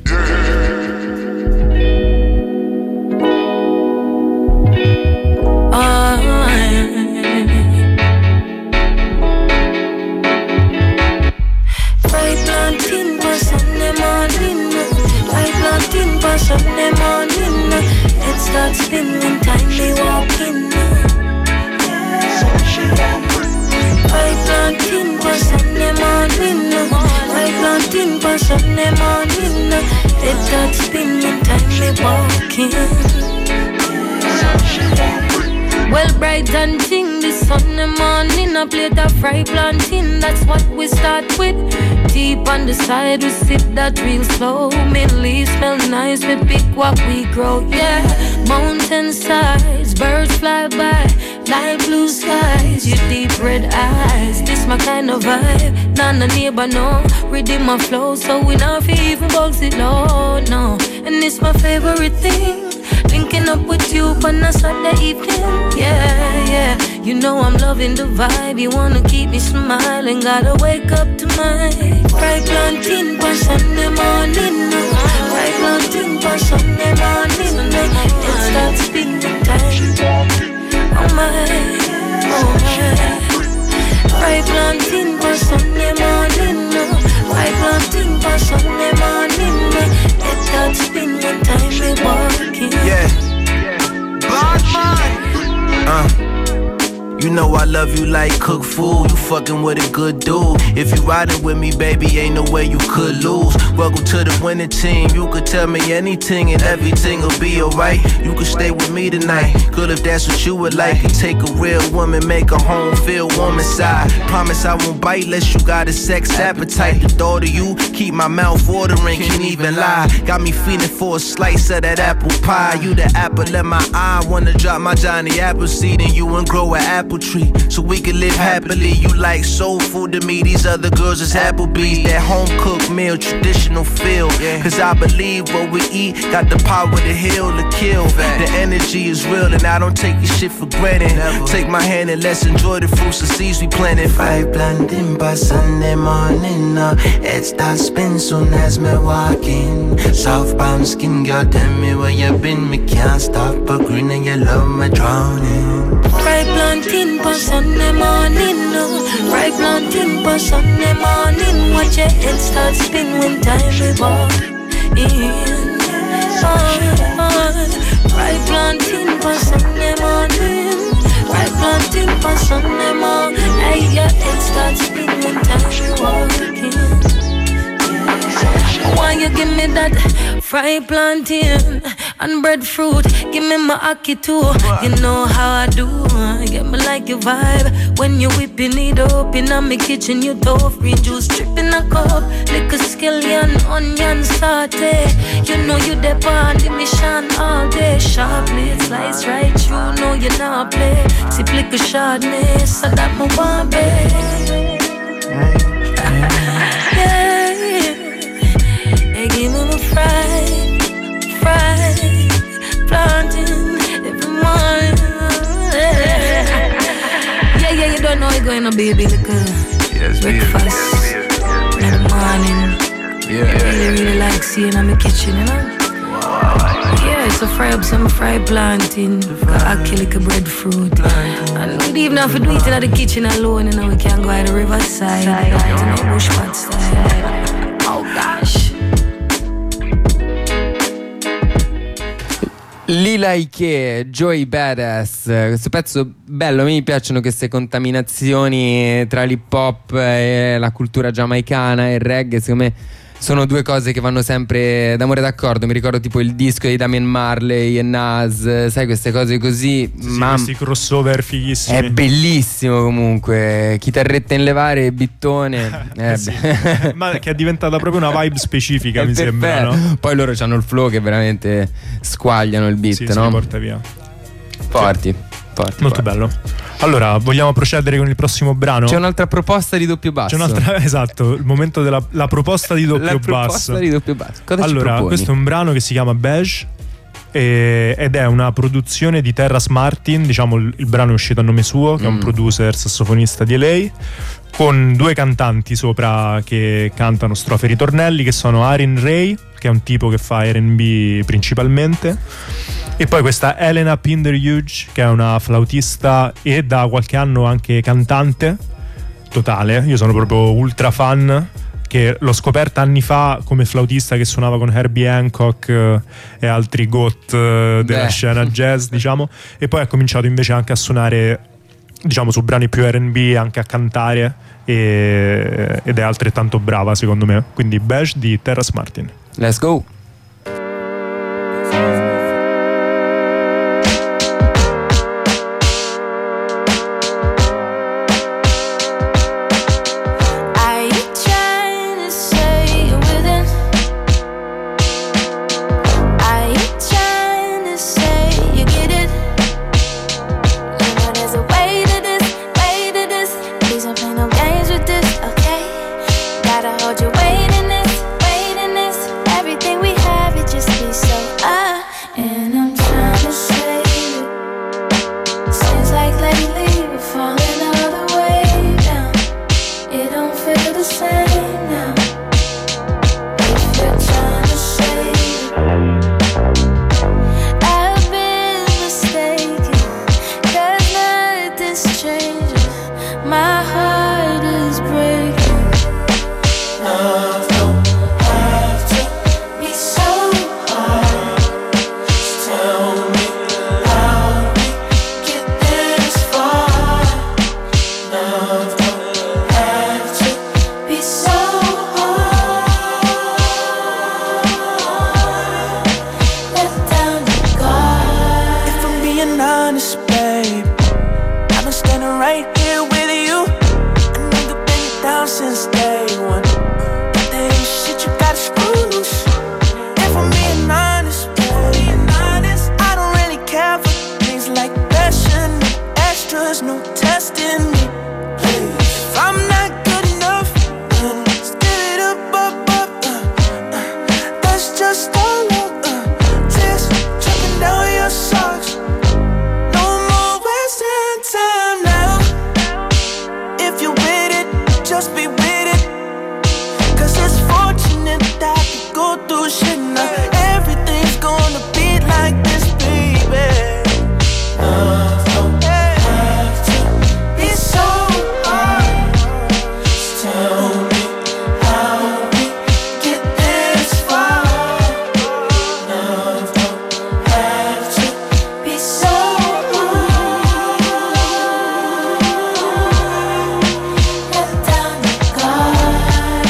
Sunday morning, it starts spinning time me walking. White planting for Sunday morning, white planting for Sunday morning, it starts spinning time me walking. Well, bright and ting this Sunday morning, I play the fry planting, that's what we start with. Deep on the side, we sip that real slow. Mid leaves smell nice, we pick what we grow, yeah. Mountain sides, birds fly by, light blue skies, your deep red eyes. This my kind of vibe, none of neighbor know. Redeem my flow, so we not even box it low, no. And it's my favorite thing, linking up with you on a Sunday evening, yeah, yeah. You know I'm loving the vibe, you wanna keep me smiling, gotta wake up to my right planting for Sunday morning, right planting for Sunday morning, it starts spinning time, oh my, oh my. Right planting for Sunday morning, right planting for Sunday morning, it starts spinning time, we walking. Yeah, bad man. Uh. You know I love you like cooked food. You fucking with a good dude. If you riding with me, baby, ain't no way you could lose. Welcome to the winning team. You could tell me anything and everything will be alright. You could stay with me tonight. Good if that's what you would like. And take a real woman, make her home feel warm inside. Promise I won't bite unless you got a sex appetite. The thought of you keep my mouth watering, can't even lie. Got me feeling for a slice of that apple pie. You the apple in my eye. Wanna drop my Johnny Appleseed in you and grow an apple tree, so we can live happily. You like soul food to me, these other girls is Applebee's. That home cooked meal, traditional feel, cause I believe what we eat got the power to heal, to kill. The energy is real and I don't take your shit for granted. Take my hand and let's enjoy the fruits and seeds we planted. Five planting by Sunday morning, uh, it starts spin soon as me walk in. Southbound skin girl, tell me where you been, me can't stop but green and you love me drowning. Right planting for Sunday morning, no. Right planting for Sunday morning. Watch your head start spin when time we walk in. On. Right planting for Sunday morning. Right planting for Sunday morning. Hey, your head start spin when time we walk in. Why you give me that fried plantain and breadfruit? Give me my ackee too. You know how I do. Get me like your vibe when you whipping it up in my kitchen. You tough, green juice dripping a cup, liquor scallion, onion saute. You know you the on the mission all day. Sharply slice right through. No you not play. Sip liquor Chardonnay, so that my want babe. Yeah. Give me my fried, fried planting every morning. Yeah, yeah, you don't know you're going to baby like a yes, breakfast in the morning. Yeah, I really, really like seeing in my kitchen, you know. Yeah, so fry up some fried plantain, I kill like a breadfruit. And we even have to do it in the kitchen alone, you know. We can't go at the riverside, you know, bush pot style. Oh gosh. Lila Ike, Joey Badass. Questo pezzo bello, a me piacciono queste contaminazioni tra l'hip hop e la cultura giamaicana e il reggae. Secondo me sono due cose che vanno sempre d'amore d'accordo. Mi ricordo tipo il disco di Damian Marley e Nas, sai, queste cose così. Sì, sì, questi crossover fighissimi. È bellissimo comunque. Chitarretta in levare e bittone. Eh, sì. Ma che è diventata proprio una vibe specifica, mi sembra, no? Poi loro hanno il flow che veramente squagliano il beat, sì, no? Si porta via. Forti, forti. Molto forti. bello. Allora, vogliamo procedere con il prossimo brano? C'è un'altra proposta di doppio basso. C'è un'altra, esatto, il momento della la proposta di doppio La basso. proposta di doppio basso. Cosa ci allora, proponi? questo è un brano che si chiama Beige e- ed è una produzione di Terrace Martin, diciamo il, il brano è uscito a nome suo, che è un Mm. producer sassofonista di L A, con due cantanti sopra che cantano strofe e ritornelli, che sono Arin Ray, che è un tipo che fa R and B principalmente, e poi questa Elena Pinder-Hughes, che è una flautista e da qualche anno anche cantante totale. Io sono proprio ultra fan, che l'ho scoperta anni fa come flautista che suonava con Herbie Hancock eh, e altri goth eh, della Beh. scena jazz, diciamo, e poi ha cominciato invece anche a suonare, diciamo, su brani più R and B, anche a cantare, e- ed è altrettanto brava secondo me. Quindi Beige di Terrace Martin. Let's go. Are you trying to say you're within? Are you trying to say you get it? You know there's a way to this, way to this. Please don't play no games with this, okay? Gotta hold your weight in this, weight in this. Everything we have, it just be so ah. And I'm trying to say it. Seems like lately we're falling all the way down. It don't feel the same now. If you're trying to say it, I've been mistaken, 'cause nothing's changing. My heart is breaking. Love don't have to be so hard. Just tell me how we get this far. Love don't have to be so hard. Let down your guard. If I'm being honest, babe, I've been standing right here with you. I know you've been down since day one. But there ain't shit you gotta screw loose. If I'm being honest, babe, being honest, I don't really care for things like passion, extras, no testing me. If I'm not good enough, uh, just give it up, up, up. Uh, uh, that's just all love. Uh, tears dripping down your socks. No more wasting time now. If you're with it, just be with it. 'Cause it's fortunate that we go through shit now. Everything's gonna be like this, baby. Love don't have to be so hard. Just tell me how we get this far. Love don't have to be so hard. Let down your guard.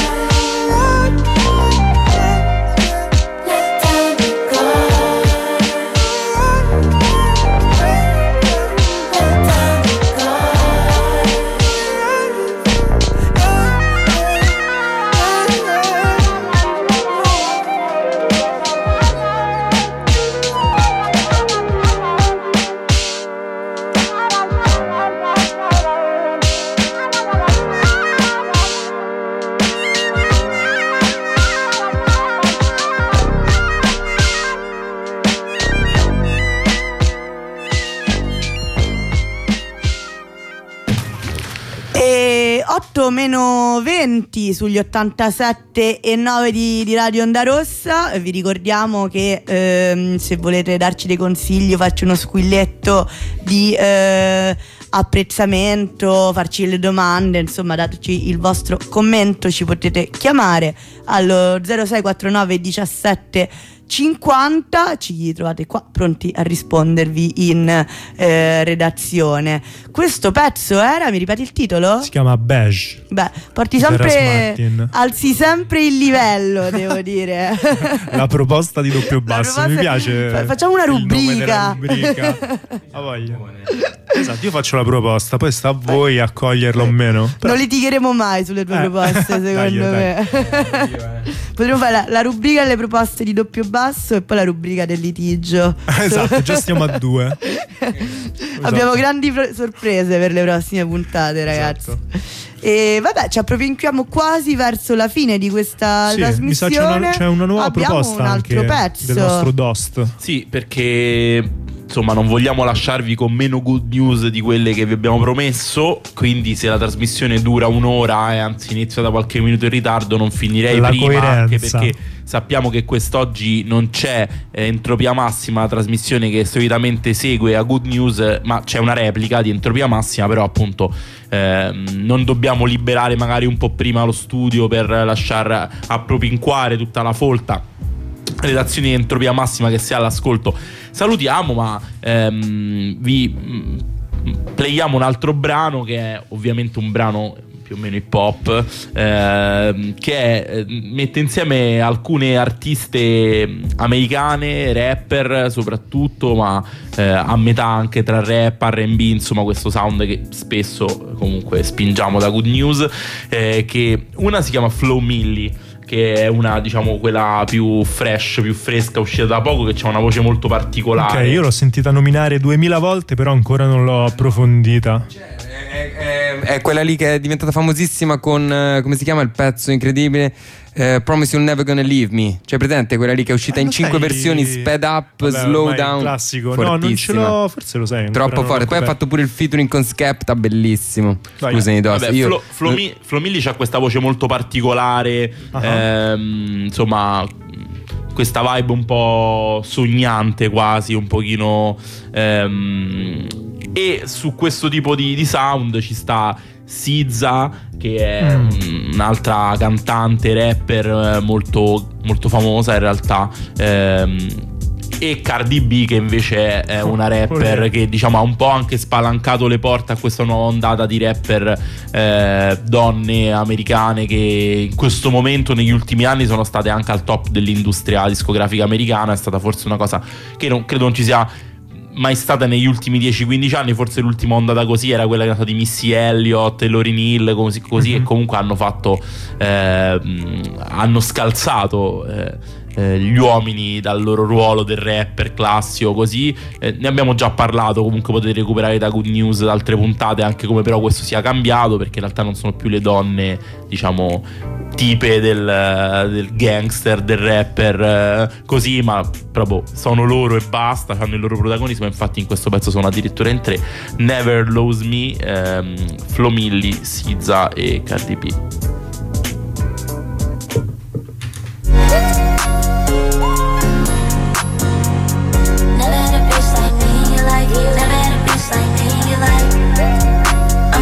Let down your guard. Let down your E otto meno venti sugli ottantasette e nove di, di Radio Onda Rossa. Vi ricordiamo che ehm, se volete darci dei consigli o farci uno squilletto di eh, apprezzamento, farci le domande, insomma dateci il vostro commento, ci potete chiamare allo zero sei quarantanove diciassette cinquanta, ci trovate qua pronti a rispondervi in eh, redazione. Questo pezzo era, mi ripeti il titolo? Si chiama Beige. Beh, porti Di Terrace sempre, Martin. alzi sempre il livello, devo dire. La proposta di doppio basso, proposta- mi piace. Fa- facciamo una il nome rubrica. della rubrica. A voglia. Esatto, io faccio la proposta, poi sta a voi accoglierla o meno. Però... Non litigheremo mai sulle tue Eh. proposte, secondo Dai, me. Potremmo fare la, la rubrica delle proposte di doppio basso e poi la rubrica del litigio. Esatto, già stiamo a due. Abbiamo grandi pro- sorprese per le prossime puntate, ragazzi. Esatto. E vabbè, ci appropinquiamo quasi verso la fine di questa Sì, trasmissione. mi sa c'è una, c'è una nuova Abbiamo proposta un altro anche pezzo del nostro Dost. Sì, perché insomma non vogliamo lasciarvi con meno good news di quelle che vi abbiamo promesso, quindi se la trasmissione dura un'ora e anzi inizia da qualche minuto in ritardo non finirei La prima, coerenza. anche perché sappiamo che quest'oggi non c'è eh, Entropia Massima, la trasmissione che solitamente segue a Good News, ma c'è una replica di Entropia Massima, però appunto ehm, non dobbiamo liberare magari un po' prima lo studio per lasciar appropinquare tutta la folta redazione di Entropia Massima che sia all'ascolto. Salutiamo, ma ehm, vi mm, playiamo un altro brano che è ovviamente un brano più o meno hip hop, ehm, che è, mette insieme alcune artiste americane, rapper soprattutto, ma eh, a metà anche tra rap, R and B, insomma questo sound che spesso comunque spingiamo da Good News, eh, che una si chiama Flo Milli, che è una, diciamo, quella più fresh, più fresca, uscita da poco, che ha una voce molto particolare. Ok, io l'ho sentita nominare duemila volte, però ancora non l'ho approfondita. È, è, è quella lì che è diventata famosissima con, eh, come si chiama il pezzo incredibile? Eh, Promise You're Never Gonna Leave Me. Cioè presente quella lì che è uscita Eh, in lo cinque sai- versioni, sped up, Vabbè, slow ormai down. classico. No, non ce fortissima. l'ho, forse lo sai. ancora Troppo non l'ho forte. Poi ha coperto. fatto pure il featuring con Skepta, bellissimo. Vai. Scusami, Dos. Vabbè, Io Flo, Flo, Mi- Flo Milli c'ha questa voce molto particolare, Ah. ehm, insomma questa vibe un po' sognante quasi, un pochino, ehm, e su questo tipo di, di sound ci sta S Z A, che è Mm. un'altra cantante rapper eh, molto, molto famosa in realtà, ehm, e Cardi B, che invece è una rapper che diciamo ha un po' anche spalancato le porte a questa nuova ondata di rapper eh, donne americane che in questo momento negli ultimi anni sono state anche al top dell'industria discografica americana. È stata forse una cosa che non, credo non ci sia mai stata negli ultimi dieci quindici anni. Forse l'ultima ondata così era quella che è stata di Missy Elliott e Lauryn Hill, così, così Mm-hmm. che comunque hanno fatto eh, hanno scalzato eh, eh, gli uomini dal loro ruolo del rapper classico, così eh, ne abbiamo già parlato, comunque potete recuperare da Good News da altre puntate anche come però questo sia cambiato, perché in realtà non sono più le donne, diciamo, tipe del, del gangster, del rapper eh, così, ma proprio sono loro e basta, hanno il loro protagonismo. Infatti in questo pezzo sono addirittura in tre: Never Lose Me, ehm, Flo Milli, S Z A e Cardi B. Never had a bitch like me in your life. Never had a bitch like me in your life. Uh.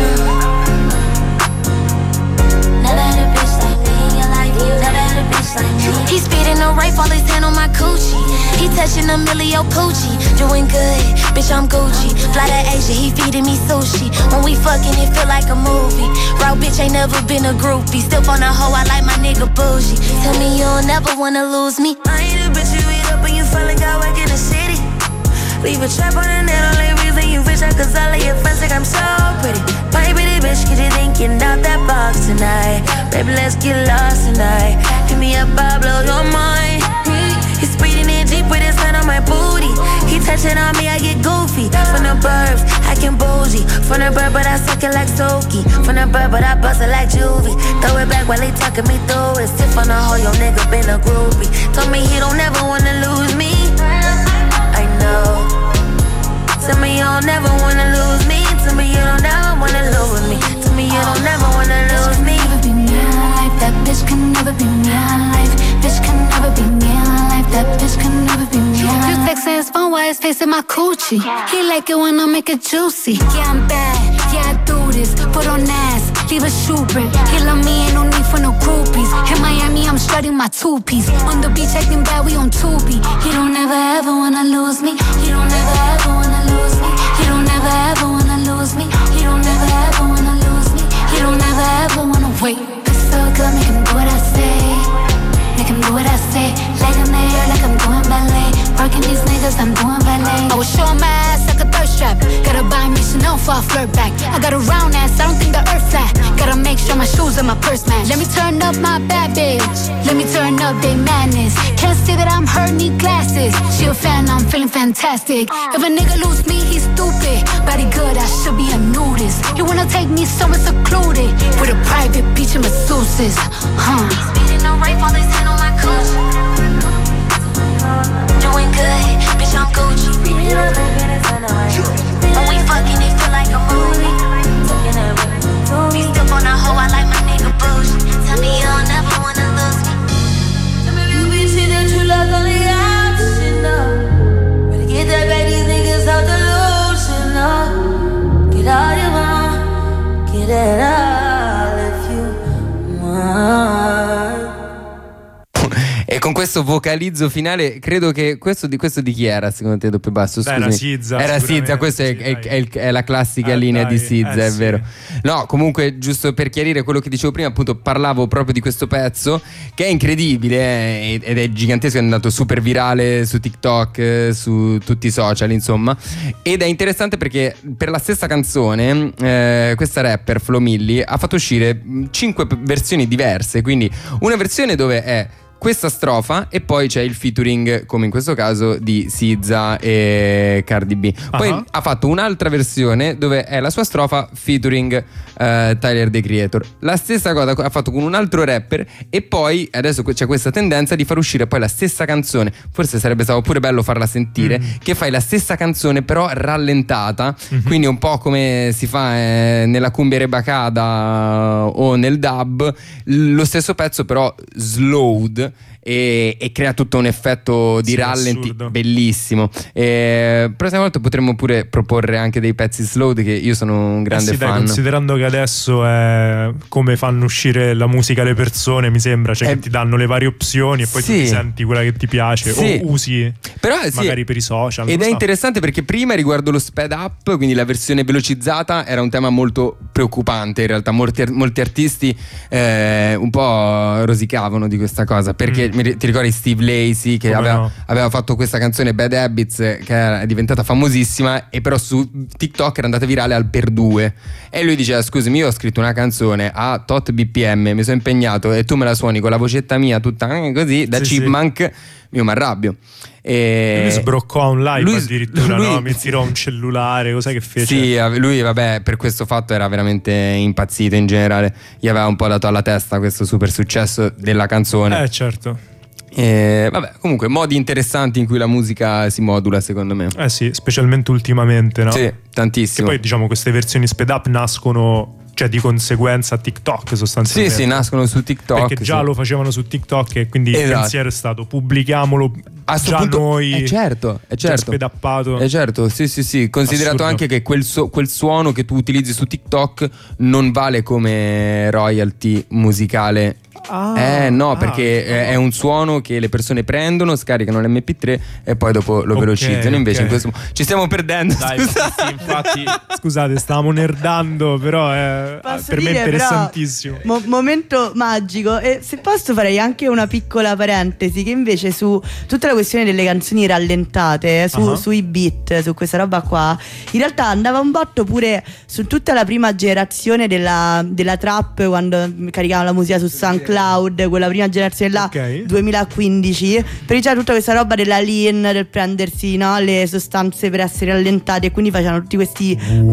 Never had a bitch like me in your life. Never had a bitch like me. He speeding the right, fall his hand on my coochie. He touching a millio coochie. Doing good, bitch, I'm Gucci. Fly to Asia, he feeding me sushi. When we fucking, it feel like a movie. Raw bitch ain't never been a groupie. Still on a hoe, I like my nigga bougie. Tell me you'll never wanna lose me. I ain't a bitch you eat up and you feel like I work in the city. Leave a trap on the net, only reason you rich, cause all of your friends think I'm so pretty. My pretty bitch, get you thinking out that box tonight. Baby, let's get lost tonight. Hit me up, I'll blow your mind. He's speeding in Jeep with his hand on my booty. He touching on me, I get goofy. From the burbs, I can bougie. From the bird, but I suck it like Soaky. From the bird, but I bust it like Juvie. Throw it back while they talking me through it. Stiff on the hoe, your nigga been a groupie. Told me he don't never wanna lose me. I know. Tell me you don't never wanna lose me. Tell me you don't never wanna lose me. Tell me you don't never wanna lose me. Never be me in life. That bitch can never be me in life. Bitch can never be me in life. That bitch can never be me in life. You texting his phone while his face in my coochie. He like it when I make it juicy. Yeah, I'm bad. Yeah, I do this. Put on ass. Leave a shoe print. He love me, ain't no need for no groupies. In Miami, I'm strutting my two piece. On the beach, acting bad, we on Tubi. He don't ever ever wanna lose me. He don't ever ever wanna lose me. He don't ever ever wanna lose me. He don't ever ever wanna lose me. He don't ever ever wanna wait. It's so good, make him do what I say. Make him do what I say. Leg in the air like I'm doing ballet. Working these niggas, I'm doing ballet. I was showing my ass like a thirst trap. Gotta buy me Chanel I flirt back. I got a round ass, I don't think the earth flat. Gotta make sure my shoes and my purse match. Let me turn up my bad bitch. Let me turn up they madness. Can't say that I'm her, need glasses. She a fan, I'm feeling fantastic. If a nigga lose me, he's stupid. Body good, I should be a nudist. You wanna take me somewhere secluded with a private beach and masseuses, huh? Speeding on right while they stand on my cooch. Doing good, bitch, I'm Gucci. When we fucking, it feel like a movie. We step on a hoe, I like my nigga Bush. Tell me you don't never wanna lose me. Tell me little bitch shit that you love on the option, no. Better get that back, these niggas out delusional. Get all you want, get it all if you want. E con questo vocalizzo finale, credo che questo di questo di chi era secondo te doppio basso? Scusami. Beh, era Sizza. Era Sizza, questa è, sì, è, è, il- è la classica Eh, linea dai, di Sizza, eh, è sì. vero. No, comunque, giusto per chiarire quello che dicevo prima, appunto, parlavo proprio di questo pezzo che è incredibile eh, ed è gigantesco, è andato super virale su TikTok, eh, su tutti i social, insomma. Ed è interessante perché per la stessa canzone, eh, questa rapper Flo Milli ha fatto uscire cinque versioni diverse, quindi una versione dove è questa strofa e poi c'è il featuring, come in questo caso, di Sizza e Cardi B. Poi Ah. ha fatto un'altra versione dove è la sua strofa featuring eh, Tyler The Creator. La stessa cosa ha fatto con un altro rapper e poi adesso c'è questa tendenza di far uscire poi la stessa canzone. Forse sarebbe stato pure bello farla sentire, Mm. che fai la stessa canzone però rallentata, Mhm. quindi un po' come si fa eh, nella cumbia rebacada o nel dub, lo stesso pezzo però slowed. E, e crea tutto un effetto di Sì, rallenti assurdo. bellissimo. E prossima volta potremmo pure proporre anche dei pezzi slowed, che io sono un grande Eh sì, dai, fan. considerando che adesso è come fanno uscire la musica le persone, mi sembra, cioè Eh, che ti danno le varie opzioni e poi sì. tu ti senti quella che ti piace Sì. o usi Però sì, magari per i social. ed non è so. interessante perché prima, riguardo lo sped up, quindi la versione velocizzata, era un tema molto preoccupante. In realtà molti, molti artisti eh, un po' rosicavano di questa cosa, perché Mm. mi ri- ti ricordi Steve Lacy che Come aveva, no. aveva fatto questa canzone Bad Habits, che era- è diventata famosissima, e però su TikTok era andata virale al per due, e lui diceva: scusami, io ho scritto una canzone a tot bpm, mi sono impegnato e tu me la suoni con la vocetta mia tutta eh, così da Sì, sì. chipmunk, io mi arrabbio. E Lui sbroccò un live lui- addirittura, lui- no? Mi tirò un cellulare, cos'è che fece? Sì, ave- lui vabbè, per questo fatto era veramente impazzito in generale. Gli aveva un po' dato alla testa questo super successo della canzone. Eh, certo. E, vabbè, comunque modi interessanti in cui la musica si modula, secondo me. Eh sì, specialmente ultimamente, no? Sì, E tantissimo. poi diciamo queste versioni sped up nascono, cioè di conseguenza a TikTok Sì, sostanzialmente. sì, nascono su TikTok. Perché già sì. lo facevano su TikTok e quindi il Esatto. pensiero è stato pubblichiamolo A sto già punto- noi. eh, certo, è già certo. spedappato. Eh certo, sì, sì, sì. Considerato Assurdo. anche che quel, so- quel suono che tu utilizzi su TikTok non vale come royalty musicale. Ah, eh no, ah, perché no. è un suono che le persone prendono, scaricano l'emme pi tre e poi dopo lo Ok, velocizzano. Invece ok. in questo ci stiamo perdendo. Dai, scusa. sì, infatti Scusate, stavamo nerdando, però è, Posso per me è dire, però, interessantissimo. mo- momento magico. E se posso farei anche una piccola parentesi, che invece su tutta la questione delle canzoni rallentate, su- Ah. sui beat, su questa roba qua, in realtà andava un botto pure su tutta la prima generazione della, della trap, quando caricavano la musica su SoundCloud, quella prima generazione là, Ok. duemilaquindici, perché c'era tutta questa roba della lean, del prendersi, no, le sostanze per essere rallentati, e quindi facevano tutti questi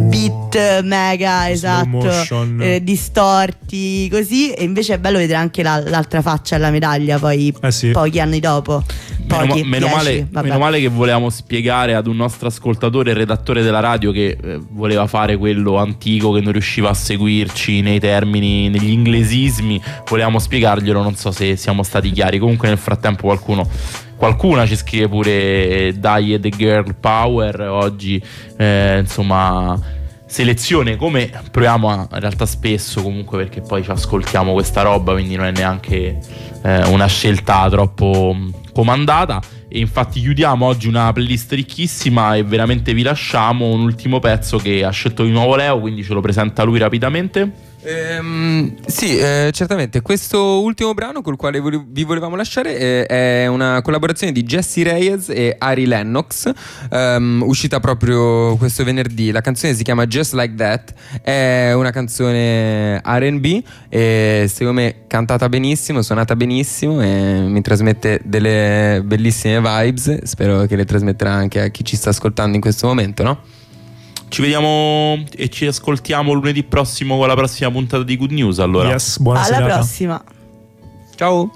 beat mega, esatto, motion. eh, distorti così. E invece è bello vedere anche la- l'altra faccia della medaglia poi Eh sì. pochi anni dopo. Meno, Pochi, ma- meno dieci, male, vabbè. meno male che volevamo spiegare ad un nostro ascoltatore e redattore della radio che eh, voleva fare quello antico, che non riusciva a seguirci nei termini, negli inglesismi. Volevamo spiegarglielo, non so se siamo stati chiari. Comunque nel frattempo qualcuno qualcuna ci scrive pure eh, Dai e The Girl Power oggi, eh, insomma, selezione come proviamo a, in realtà spesso, comunque, perché poi ci ascoltiamo questa roba, quindi non è neanche eh, una scelta troppo mh, comandata. E infatti chiudiamo oggi una playlist ricchissima e veramente vi lasciamo un ultimo pezzo che ha scelto di nuovo Leo, quindi ce lo presenta lui rapidamente. Ehm, sì, eh, certamente. Questo ultimo brano col quale vo- vi volevamo lasciare eh, è una collaborazione di Jesse Reyes e Ari Lennox, ehm, uscita proprio questo venerdì. La canzone si chiama Just Like That, è una canzone R and B e secondo me cantata benissimo, suonata benissimo e mi trasmette delle bellissime vibes. Spero che le trasmetterà anche a chi ci sta ascoltando in questo momento, no? Ci vediamo e ci ascoltiamo lunedì prossimo con la prossima puntata di Good News. Allora, yes, buona alla serata. prossima. Ciao.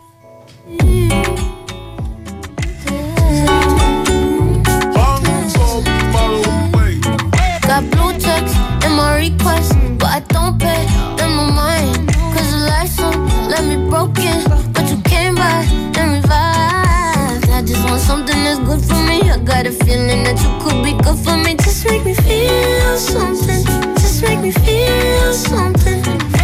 Got blue checks in my request, but I don't pay them no mind. Cause the lights on left me broken, but you came by and revived. I just want something that's good for me. I got a feeling that you could be good for me. Just make me feel something. Just make me feel something.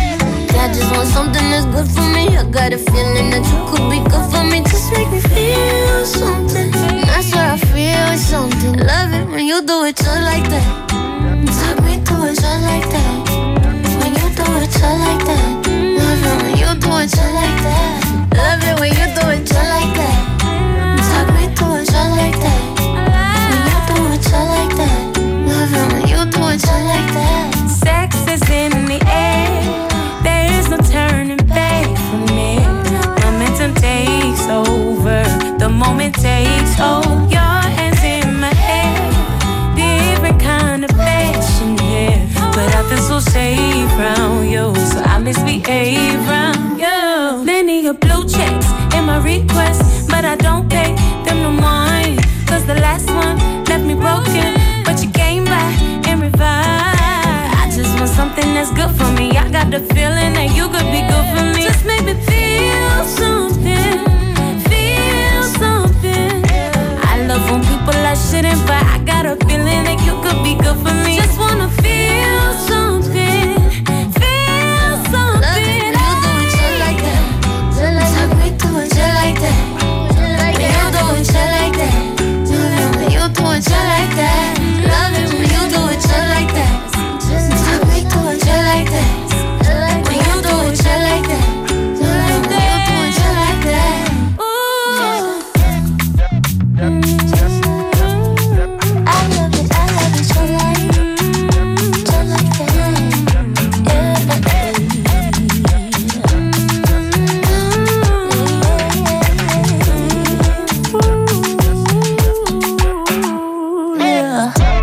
I just want something that's good for me. I got a feeling that you could be good for me. Just make me feel something. And I swear I feel something. Love it when you do it just like that. Talk me through it just like that. When you do it just like that. Love it when you do it just like that. Love it when you do it just like that. Talk me through it just like that. When you do it just like that. Love it when you do it just like that. Sex is in the air. There is no turning back from it. Momentum takes over. The moment takes hold. Your hands in my hair. Different kind of passion here, but I feel so safe around you, so I misbehave around you. Many of blue checks in my request, but I don't pay them no mind. Cause the last one left me broken, but you came by and revived. I just want something that's good for me. I got the feeling that you could be good for me. Just make me feel something, feel something. I love when people are shitting, but I got a feeling that you could be good for me. Just wanna feel something, feel something. Love it when you do it just like that. Talk me through it just like that. When you do it just like that. When you do it just like that. Love it when you do it just like that. Talk me through it just like that. When you do it just like that. When you do it just like that. I love it, I love it just like, just like that. Yeah.